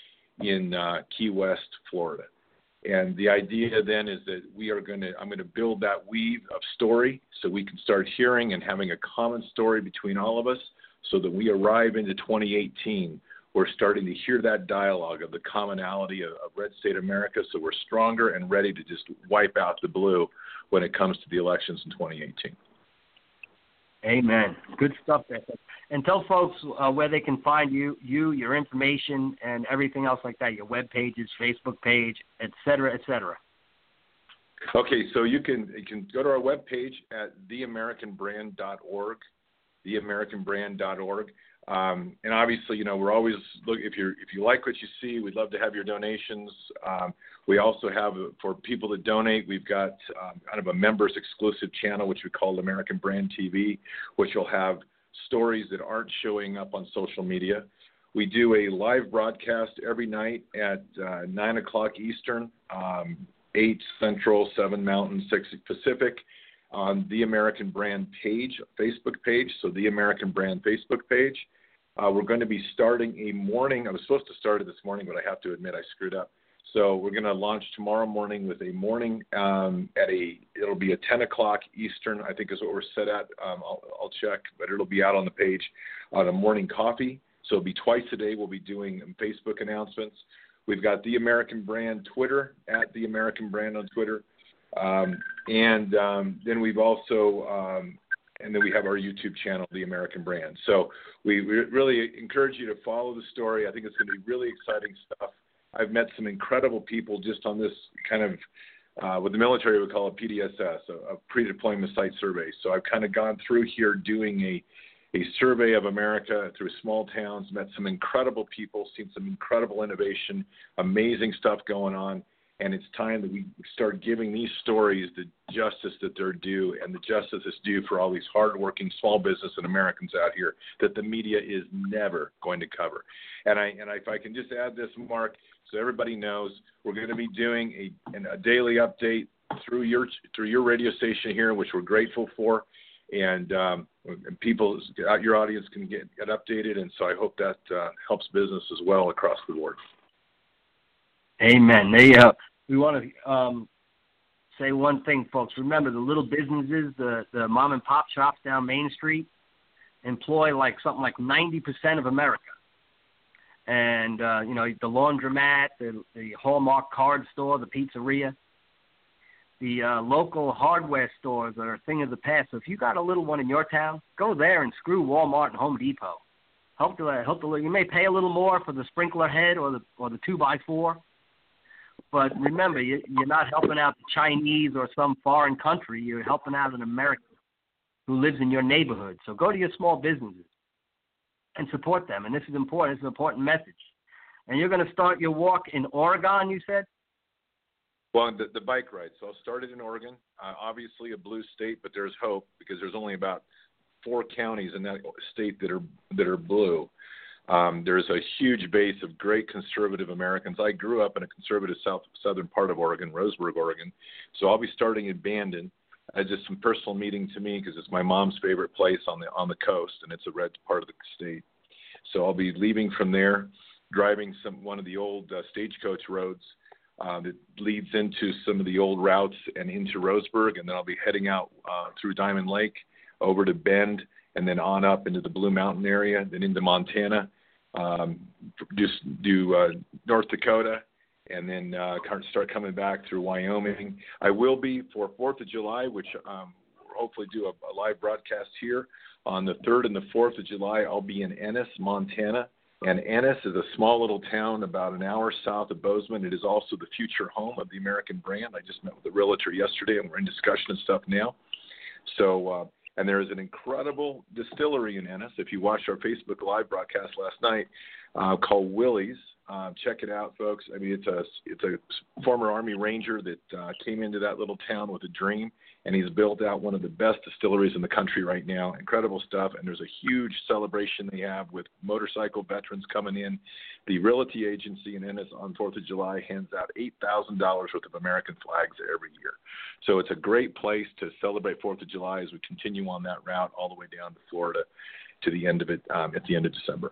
in Key West, Florida. And the idea then is that I'm going to build that weave of story so we can start hearing and having a common story between all of us, so that we arrive into 2018. We're starting to hear that dialogue of the commonality of red state America, so we're stronger and ready to just wipe out the blue when it comes to the elections in 2018. Amen. Good stuff there. And tell folks where they can find you, your information, and everything else like that, your web pages, Facebook page, et cetera, et cetera. Okay, so you can go to our webpage at theamericanbrand.org, theamericanbrand.org. And obviously, we're always if you like what you see, we'd love to have your donations. We also have, for people that donate, we've got kind of a members exclusive channel, which we call American Brand TV, which will have stories that aren't showing up on social media. We do a live broadcast every night at 9 o'clock Eastern, 8 Central, 7 Mountain, 6 Pacific, on the American Brand page, Facebook page, so the American Brand Facebook page. We're going to be starting a morning. I was supposed to start it this morning, but I have to admit I screwed up. So we're going to launch tomorrow morning with a morning it'll be at 10 o'clock Eastern, I think is what we're set at. I'll check, but it'll be out on the page on a morning coffee. So it'll be twice a day. We'll be doing Facebook announcements. We've got the American Brand Twitter, at the American Brand on Twitter. Then we've also, and then we have our YouTube channel, The American Brand. So we really encourage you to follow the story. I think it's going to be really exciting stuff. I've met some incredible people just on this kind of, what the military would call a PDSS, a pre-deployment site survey. So I've kind of gone through here doing a survey of America through small towns, met some incredible people, seen some incredible innovation, amazing stuff going on. And it's time that we start giving these stories the justice that they're due, and the justice is due for all these hardworking small business and Americans out here that the media is never going to cover. And if I can just add this, Mark, so everybody knows, we're going to be doing a daily update through your radio station here, which we're grateful for, and people, your audience can get updated. And so I hope that helps business as well across the board. Amen. We want to say one thing, folks. Remember, the little businesses, the mom and pop shops down Main Street, employ something like 90% of America. And the laundromat, the Hallmark card store, the pizzeria, the local hardware stores are a thing of the past. So if you got a little one in your town, go there and screw Walmart and Home Depot. You may pay a little more for the sprinkler head or the 2x4. But remember, you're not helping out the Chinese or some foreign country. You're helping out an American who lives in your neighborhood. So go to your small businesses and support them. And this is important. It's an important message. And you're going to start your walk in Oregon, you said? Well, the bike ride. So I'll start it in Oregon. Obviously a blue state, but there's hope because there's only about 4 counties in that state that are blue. There's a huge base of great conservative Americans. I grew up in a conservative southern part of Oregon, Roseburg, Oregon. So I'll be starting in Bandon. It's just some personal meeting to me because it's my mom's favorite place on the coast, and it's a red part of the state. So I'll be leaving from there, driving one of the old stagecoach roads that leads into some of the old routes and into Roseburg, and then I'll be heading out through Diamond Lake over to Bend, and then on up into the Blue Mountain area, then into Montana, just do North Dakota, and then start coming back through Wyoming. I will be for 4th of July, which we'll hopefully do a live broadcast here. On the 3rd and the 4th of July, I'll be in Ennis, Montana. And Ennis is a small little town about an hour south of Bozeman. It is also the future home of the American brand. I just met with a realtor yesterday, and we're in discussion and stuff now. So, and there is an incredible distillery in Ennis. If you watched our Facebook Live broadcast last night, called Willie's, check it out, folks. I mean, it's a former Army Ranger that came into that little town with a dream, and he's built out one of the best distilleries in the country right now. Incredible stuff, and there's a huge celebration they have with motorcycle veterans coming in. The Realty Agency in Ennis on 4th of July hands out $8,000 worth of American flags every year. So it's a great place to celebrate 4th of July as we continue on that route all the way down to Florida to the end of it at the end of December.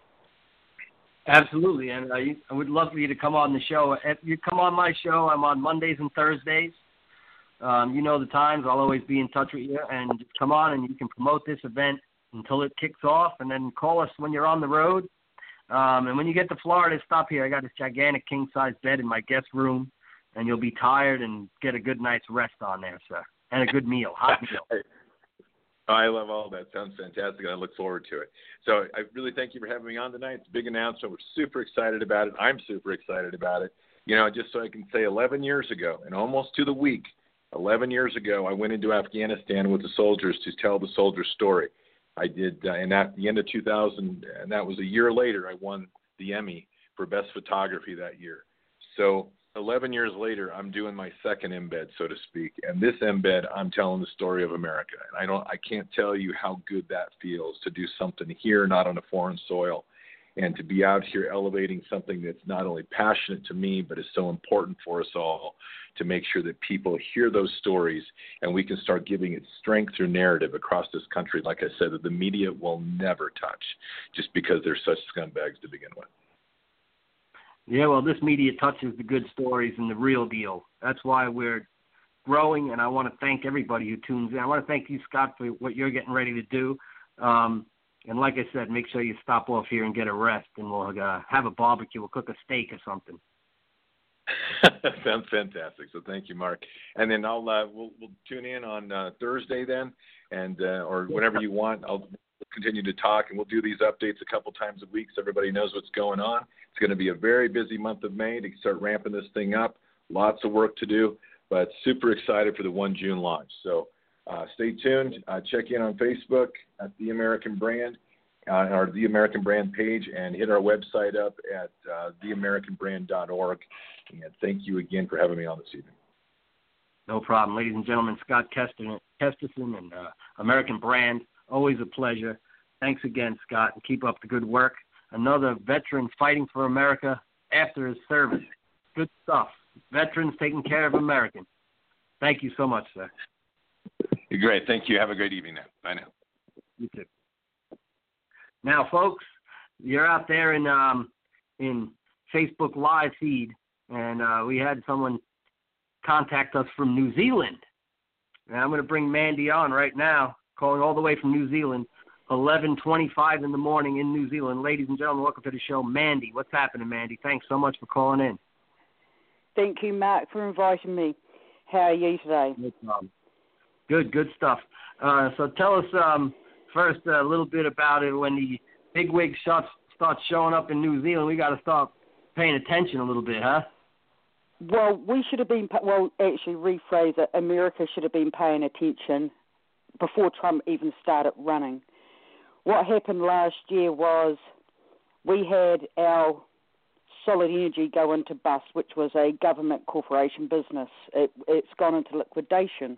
Absolutely, and I would love for you to come on the show. If you come on my show, I'm on Mondays and Thursdays. You know the times. I'll always be in touch with you, and just come on and you can promote this event until it kicks off, and then call us when you're on the road. And when you get to Florida, stop here. I got this gigantic king-size bed in my guest room, and you'll be tired and get a good night's rest on there, sir, and a good meal, hot meal. I love all that. Sounds fantastic, and I look forward to it. So I really thank you for having me on tonight. It's a big announcement. We're super excited about it. I'm super excited about it. You know, just so I can say 11 years ago, and almost to the week, 11 years ago, I went into Afghanistan with the soldiers to tell the soldiers' story. I did, and at the end of 2000, and that was a year later, I won the Emmy for Best Photography that year. So 11 years later, I'm doing my second embed, so to speak. And this embed, I'm telling the story of America. And I can't tell you how good that feels to do something here, not on a foreign soil, and to be out here elevating something that's not only passionate to me, but is so important for us all to make sure that people hear those stories and we can start giving it strength through narrative across this country, like I said, that the media will never touch just because they're such scumbags to begin with. Yeah, well, this media touches the good stories and the real deal. That's why we're growing, and I want to thank everybody who tunes in. I want to thank you, Scott, for what you're getting ready to do. And like I said, make sure you stop off here and get a rest, and we'll have a barbecue. We'll cook a steak or something. Sounds fantastic. So thank you, Mark. And then we'll tune in on Thursday then, and or whenever you want. I'll continue to talk, and we'll do these updates a couple times a week so everybody knows what's going on. It's going to be a very busy month of May to start ramping this thing up. Lots of work to do, but super excited for the 1 June launch. So Stay tuned. Check in on Facebook at The American Brand, or The American Brand page, and hit our website up at theamericanbrand.org. And thank you again for having me on this evening. No problem. Ladies and gentlemen, Scott Kesterson and American Brand, always a pleasure. Thanks again, Scott, and keep up the good work. Another veteran fighting for America after his service. Good stuff. Veterans taking care of Americans. Thank you so much, sir. You're great. Thank you. Have a great evening now. Bye now. You too. Now, folks, you're out there in Facebook Live feed, and we had someone contact us from New Zealand. And I'm going to bring Mandy on right now, calling all the way from New Zealand, 11:25 in the morning in New Zealand. Ladies and gentlemen, welcome to the show. Mandy, what's happening, Mandy? Thanks so much for calling in. Thank you, Mark, for inviting me. How are you today? No problem. Good stuff. So tell us first a little bit about it. When the bigwig shots start showing up in New Zealand, we got to start paying attention a little bit, huh? Well, we should have been, actually rephrase it, America should have been paying attention before Trump even started running. What happened last year was we had our Solid Energy go into bust, which was a government corporation business. It's gone into liquidation.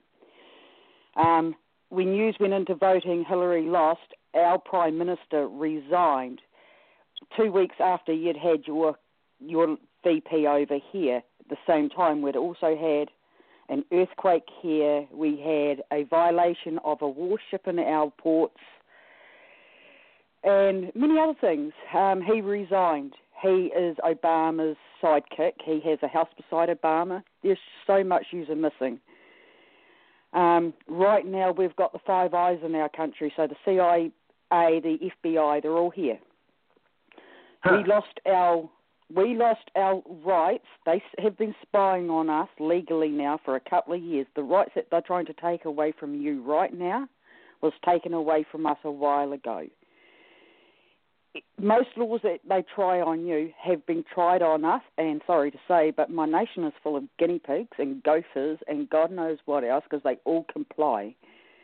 When news went into voting, Hillary lost. Our Prime Minister resigned 2 weeks after you'd had your VP over here. At the same time, we'd also had an earthquake here. We had a violation of a warship in our ports and many other things. He resigned. He is Obama's sidekick. He has a house beside Obama. There's so much user missing. Right now, we've got the Five Eyes in our country, so the CIA, the FBI, they're all here. Huh. We lost our rights. They have been spying on us legally now for a couple of years. The rights that they're trying to take away from you right now was taken away from us a while ago. Most laws that they try on you have been tried on us, and sorry to say, but my nation is full of guinea pigs and gophers and God knows what else because they all comply.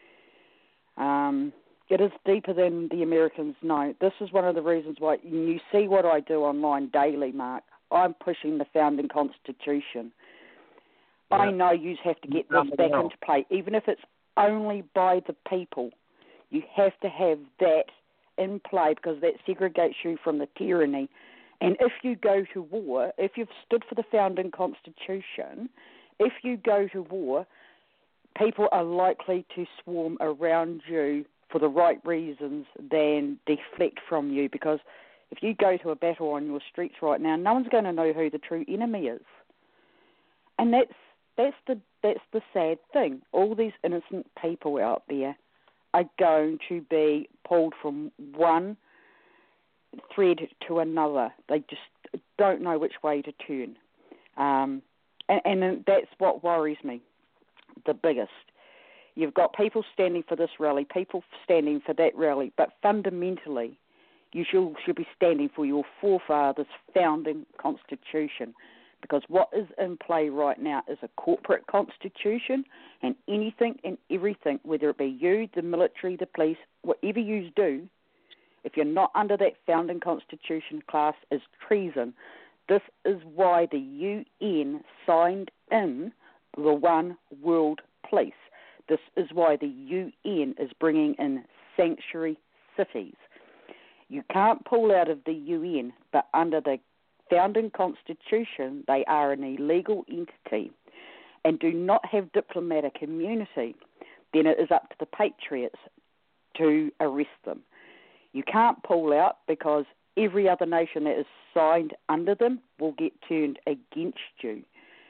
It is deeper than the Americans know. This is one of the reasons why you see what I do online daily, Mark. I'm pushing the founding constitution. Yeah. I know you have to get this back into play, even if it's only by the people. You have to have that in play because that segregates you from the tyranny. And if you go to war, if you've stood for the founding constitution, if you go to war, people are likely to swarm around you for the right reasons than deflect from you, because if you go to a battle on your streets right now, no one's going to know who the true enemy is. And that's the sad thing. All these innocent people out there are going to be pulled from one thread to another. They just don't know which way to turn. And that's what worries me the biggest. You've got people standing for this rally, people standing for that rally, but fundamentally you should be standing for your forefathers' founding constitution, because what is in play right now is a corporate constitution, and anything and everything, whether it be you, the military, the police, whatever you do, if you're not under that founding constitution class, is treason. This is why the UN signed in the One World Police. This is why the UN is bringing in sanctuary cities. You can't pull out of the UN, but under the founding constitution, they are an illegal entity and do not have diplomatic immunity. Then it is up to the patriots to arrest them. You can't pull out because every other nation that is signed under them will get turned against you.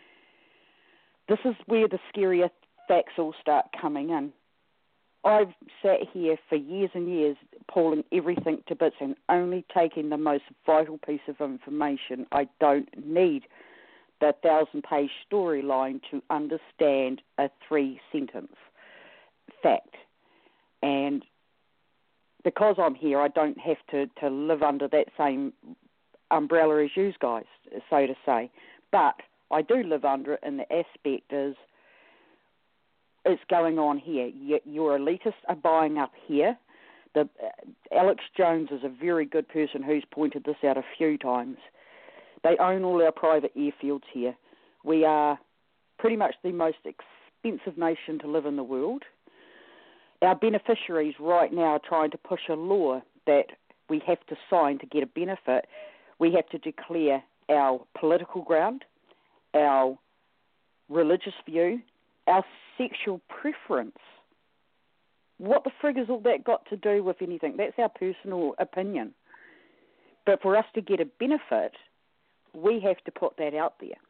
This is where the scarier facts all start coming in. I've sat here for years and years pulling everything to bits and only taking the most vital piece of information. I don't need the 1,000-page storyline to understand a 3-sentence fact. And because I'm here, I don't have to live under that same umbrella as you guys, so to say. But I do live under it, and the aspect is is going on here. Your elitists are buying up here. Alex Jones is a very good person who's pointed this out a few times. They own all our private airfields here. We are pretty much the most expensive nation to live in the world. Our beneficiaries right now are trying to push a law that we have to sign to get a benefit. We have to declare our political ground, our religious view, our sexual preference. What the frig has all that got to do with anything? That's our personal opinion. But for us to get a benefit, we have to put that out there.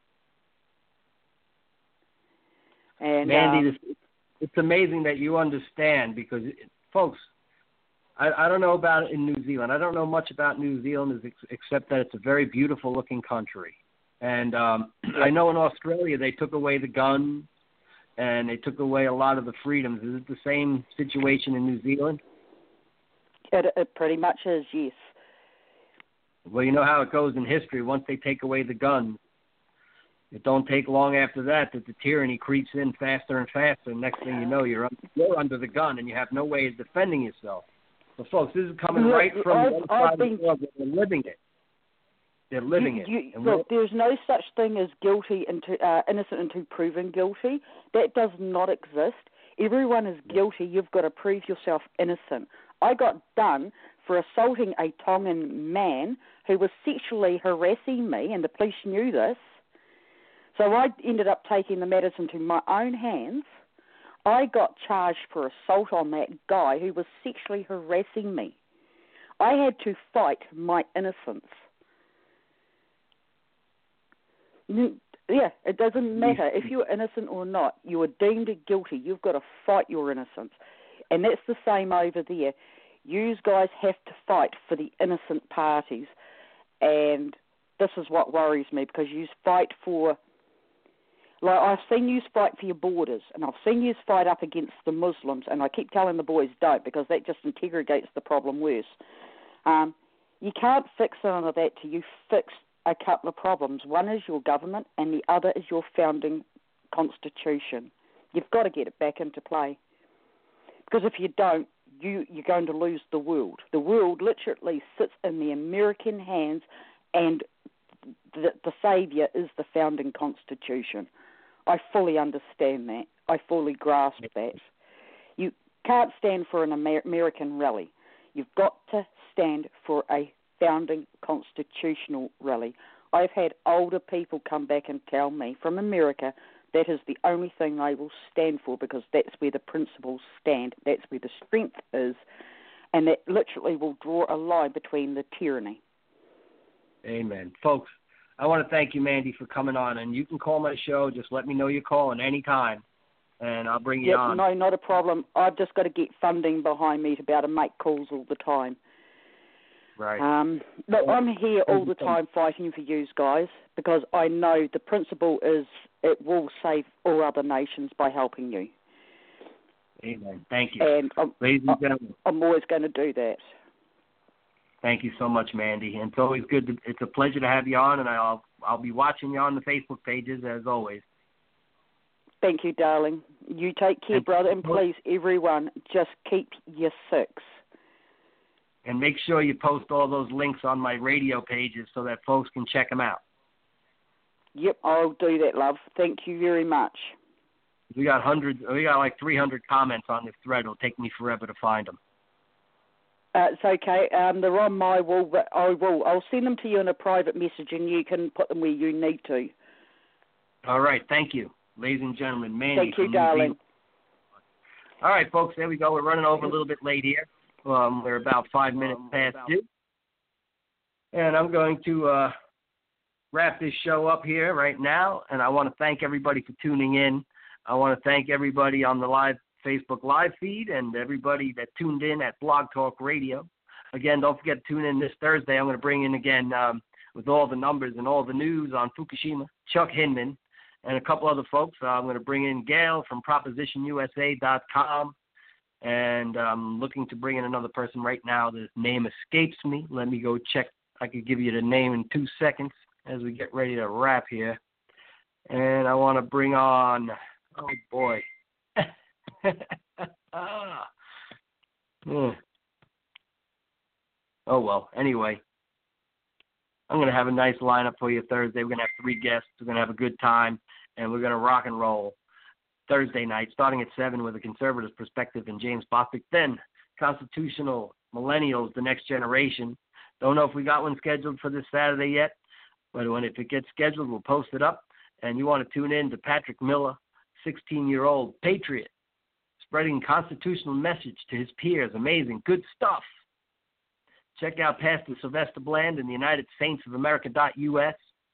And Mandy, it's amazing that you understand because, folks, I don't know about it in New Zealand. I don't know much about New Zealand except that it's a very beautiful-looking country. And I know in Australia they took away the guns and they took away a lot of the freedoms. Is it the same situation in New Zealand? It pretty much is, yes. Well, you know how it goes in history. Once they take away the guns, it don't take long after that the tyranny creeps in faster and faster. And next thing you know, you're under the gun and you have no way of defending yourself. So, folks, this is coming right from one side of the world. They're living it. They're living it. Look, there's no such thing as innocent until proven guilty. That does not exist. Everyone is guilty. You've got to prove yourself innocent. I got done for assaulting a Tongan man who was sexually harassing me, and the police knew this. So I ended up taking the matters into my own hands. I got charged for assault on that guy who was sexually harassing me. I had to fight my innocence. Yeah, it doesn't matter. If you're innocent or not, you are deemed guilty. You've got to fight your innocence. And that's the same over there. You guys have to fight for the innocent parties. And this is what worries me, because you fight for... Like, I've seen you fight for your borders, and I've seen you fight up against the Muslims, and I keep telling the boys don't, because that just interrogates the problem worse. You can't fix none of that till you fix a couple of problems. One is your government, and the other is your founding constitution. You've got to get it back into play. Because if you don't, you're going to lose the world. The world literally sits in the American hands, and the saviour is the founding constitution. I fully understand that. I fully grasp that. You can't stand for an American rally. You've got to stand for a founding constitutional rally. I've had older people come back and tell me from America that is the only thing they will stand for, because that's where the principles stand, that's where the strength is, and that literally will draw a line between the tyranny. Amen. Folks, I want to thank you, Mandy, for coming on, and you can call my show. Just let me know you're calling any time, and I'll bring you on. No, not a problem. I've just got to get funding behind me to be able to make calls all the time. Right. Look, I'm here all the time fighting for you guys, because I know the principle is it will save all other nations by helping you. Amen. Thank you. And ladies and gentlemen, I'm always going to do that. Thank you so much, Mandy. And it's always good. It's a pleasure to have you on, and I'll be watching you on the Facebook pages as always. Thank you, darling. You take care, brother, and please, everyone, just keep your six. And make sure you post all those links on my radio pages so that folks can check them out. Yep, I'll do that, love. Thank you very much. We got like 300 comments on this thread. It'll take me forever to find them. It's okay. They're on my wall, but I'll send them to you in a private message, and you can put them where you need to. All right. Thank you, ladies and gentlemen. Mandy. Thank you, darling. All right, folks. There we go. We're running over a little bit late here. We're about 5 minutes past due. And I'm going to wrap this show up here right now. And I want to thank everybody for tuning in. I want to thank everybody on the live Facebook live feed and everybody that tuned in at Blog Talk Radio. Again, don't forget to tune in this Thursday. I'm going to bring in again with all the numbers and all the news on Fukushima, Chuck Hinman, and a couple other folks. I'm going to bring in Gail from PropositionUSA.com. And I'm looking to bring in another person right now. The name escapes me. Let me go check. I could give you the name in 2 seconds as we get ready to wrap here. And I want to bring on, oh boy, Oh, well. Anyway, I'm going to have a nice lineup for you Thursday. We're going to have 3 guests. We're going to have a good time, and we're going to rock and roll Thursday night, starting at 7 with a conservative perspective and James Bostic. Then Constitutional Millennials, the next generation. Don't know if we got one scheduled for this Saturday yet, but if it gets scheduled, we'll post it up. And you want to tune in to Patrick Miller, 16-year-old patriot, spreading constitutional message to his peers. Amazing, good stuff. Check out Pastor Sylvester Bland in the United Saints of America.us.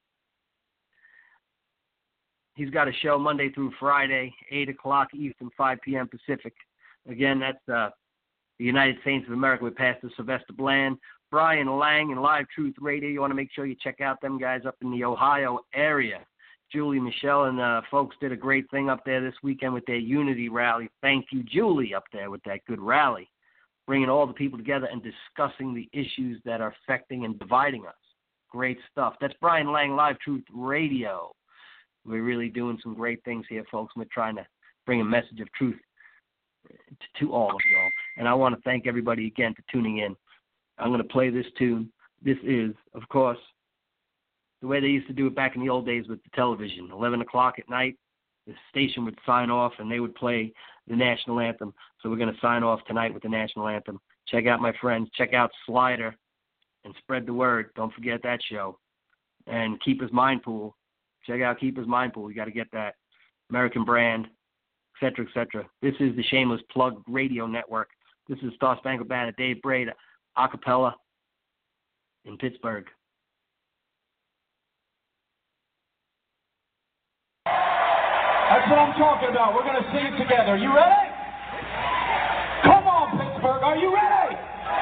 He's got a show Monday through Friday, 8 o'clock Eastern, 5 p.m. Pacific. Again, that's the United Saints of America with Pastor Sylvester Bland. Brian Lang and Live Truth Radio. You want to make sure you check out them guys up in the Ohio area. Julie, Michelle, and folks did a great thing up there this weekend with their Unity rally. Thank you, Julie, up there with that good rally, bringing all the people together and discussing the issues that are affecting and dividing us. Great stuff. That's Brian Lang, Live Truth Radio. We're really doing some great things here, folks. We're trying to bring a message of truth to all of y'all. And I want to thank everybody again for tuning in. I'm going to play this tune. This is, of course, the way they used to do it back in the old days with the television. 11 o'clock at night, the station would sign off and they would play the national anthem. So we're going to sign off tonight with the national anthem. Check out my friends. Check out Slider and spread the word. Don't forget that show. And Keeper's Mind Pool. Check out Keeper's Mind Pool. You got to get that. American Brand, et cetera, et cetera. This is the Shameless Plug Radio Network. This is Star Spangled Banner, Dave Braid, a cappella in Pittsburgh. That's what I'm talking about. We're going to sing it together. You ready? Come on, Pittsburgh. Are you ready?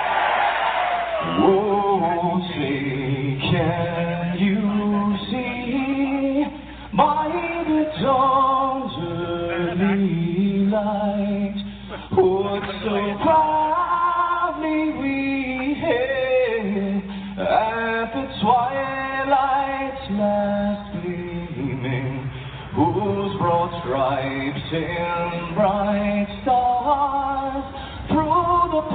Oh, say, can you see by the dawn's early light what so proudly we hailed at the twilight's last gleaming, whose broad stripes and bright stars through the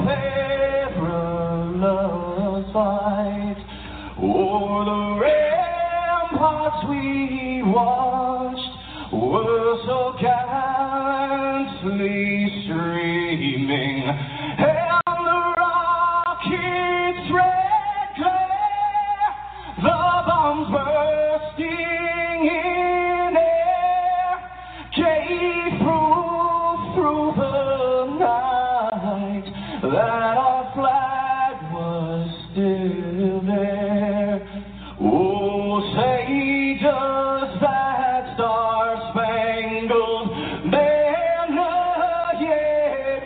perilous fight o'er the ramparts we watched were so gallantly streaming, and the rocket's red glare, the bombs bursting in air, gave proof through the night that our flag was still there. Oh, say does that star-spangled banner yet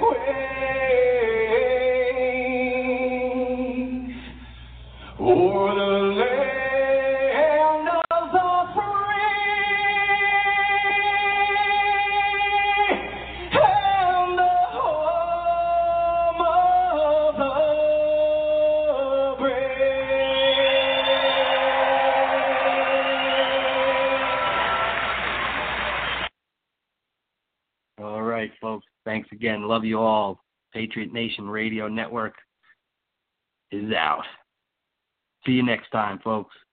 wave o'er the land of the free and the home of the All right, folks. Thanks again. Love you all. Patriot Nation Radio Network is out. See you next time, folks.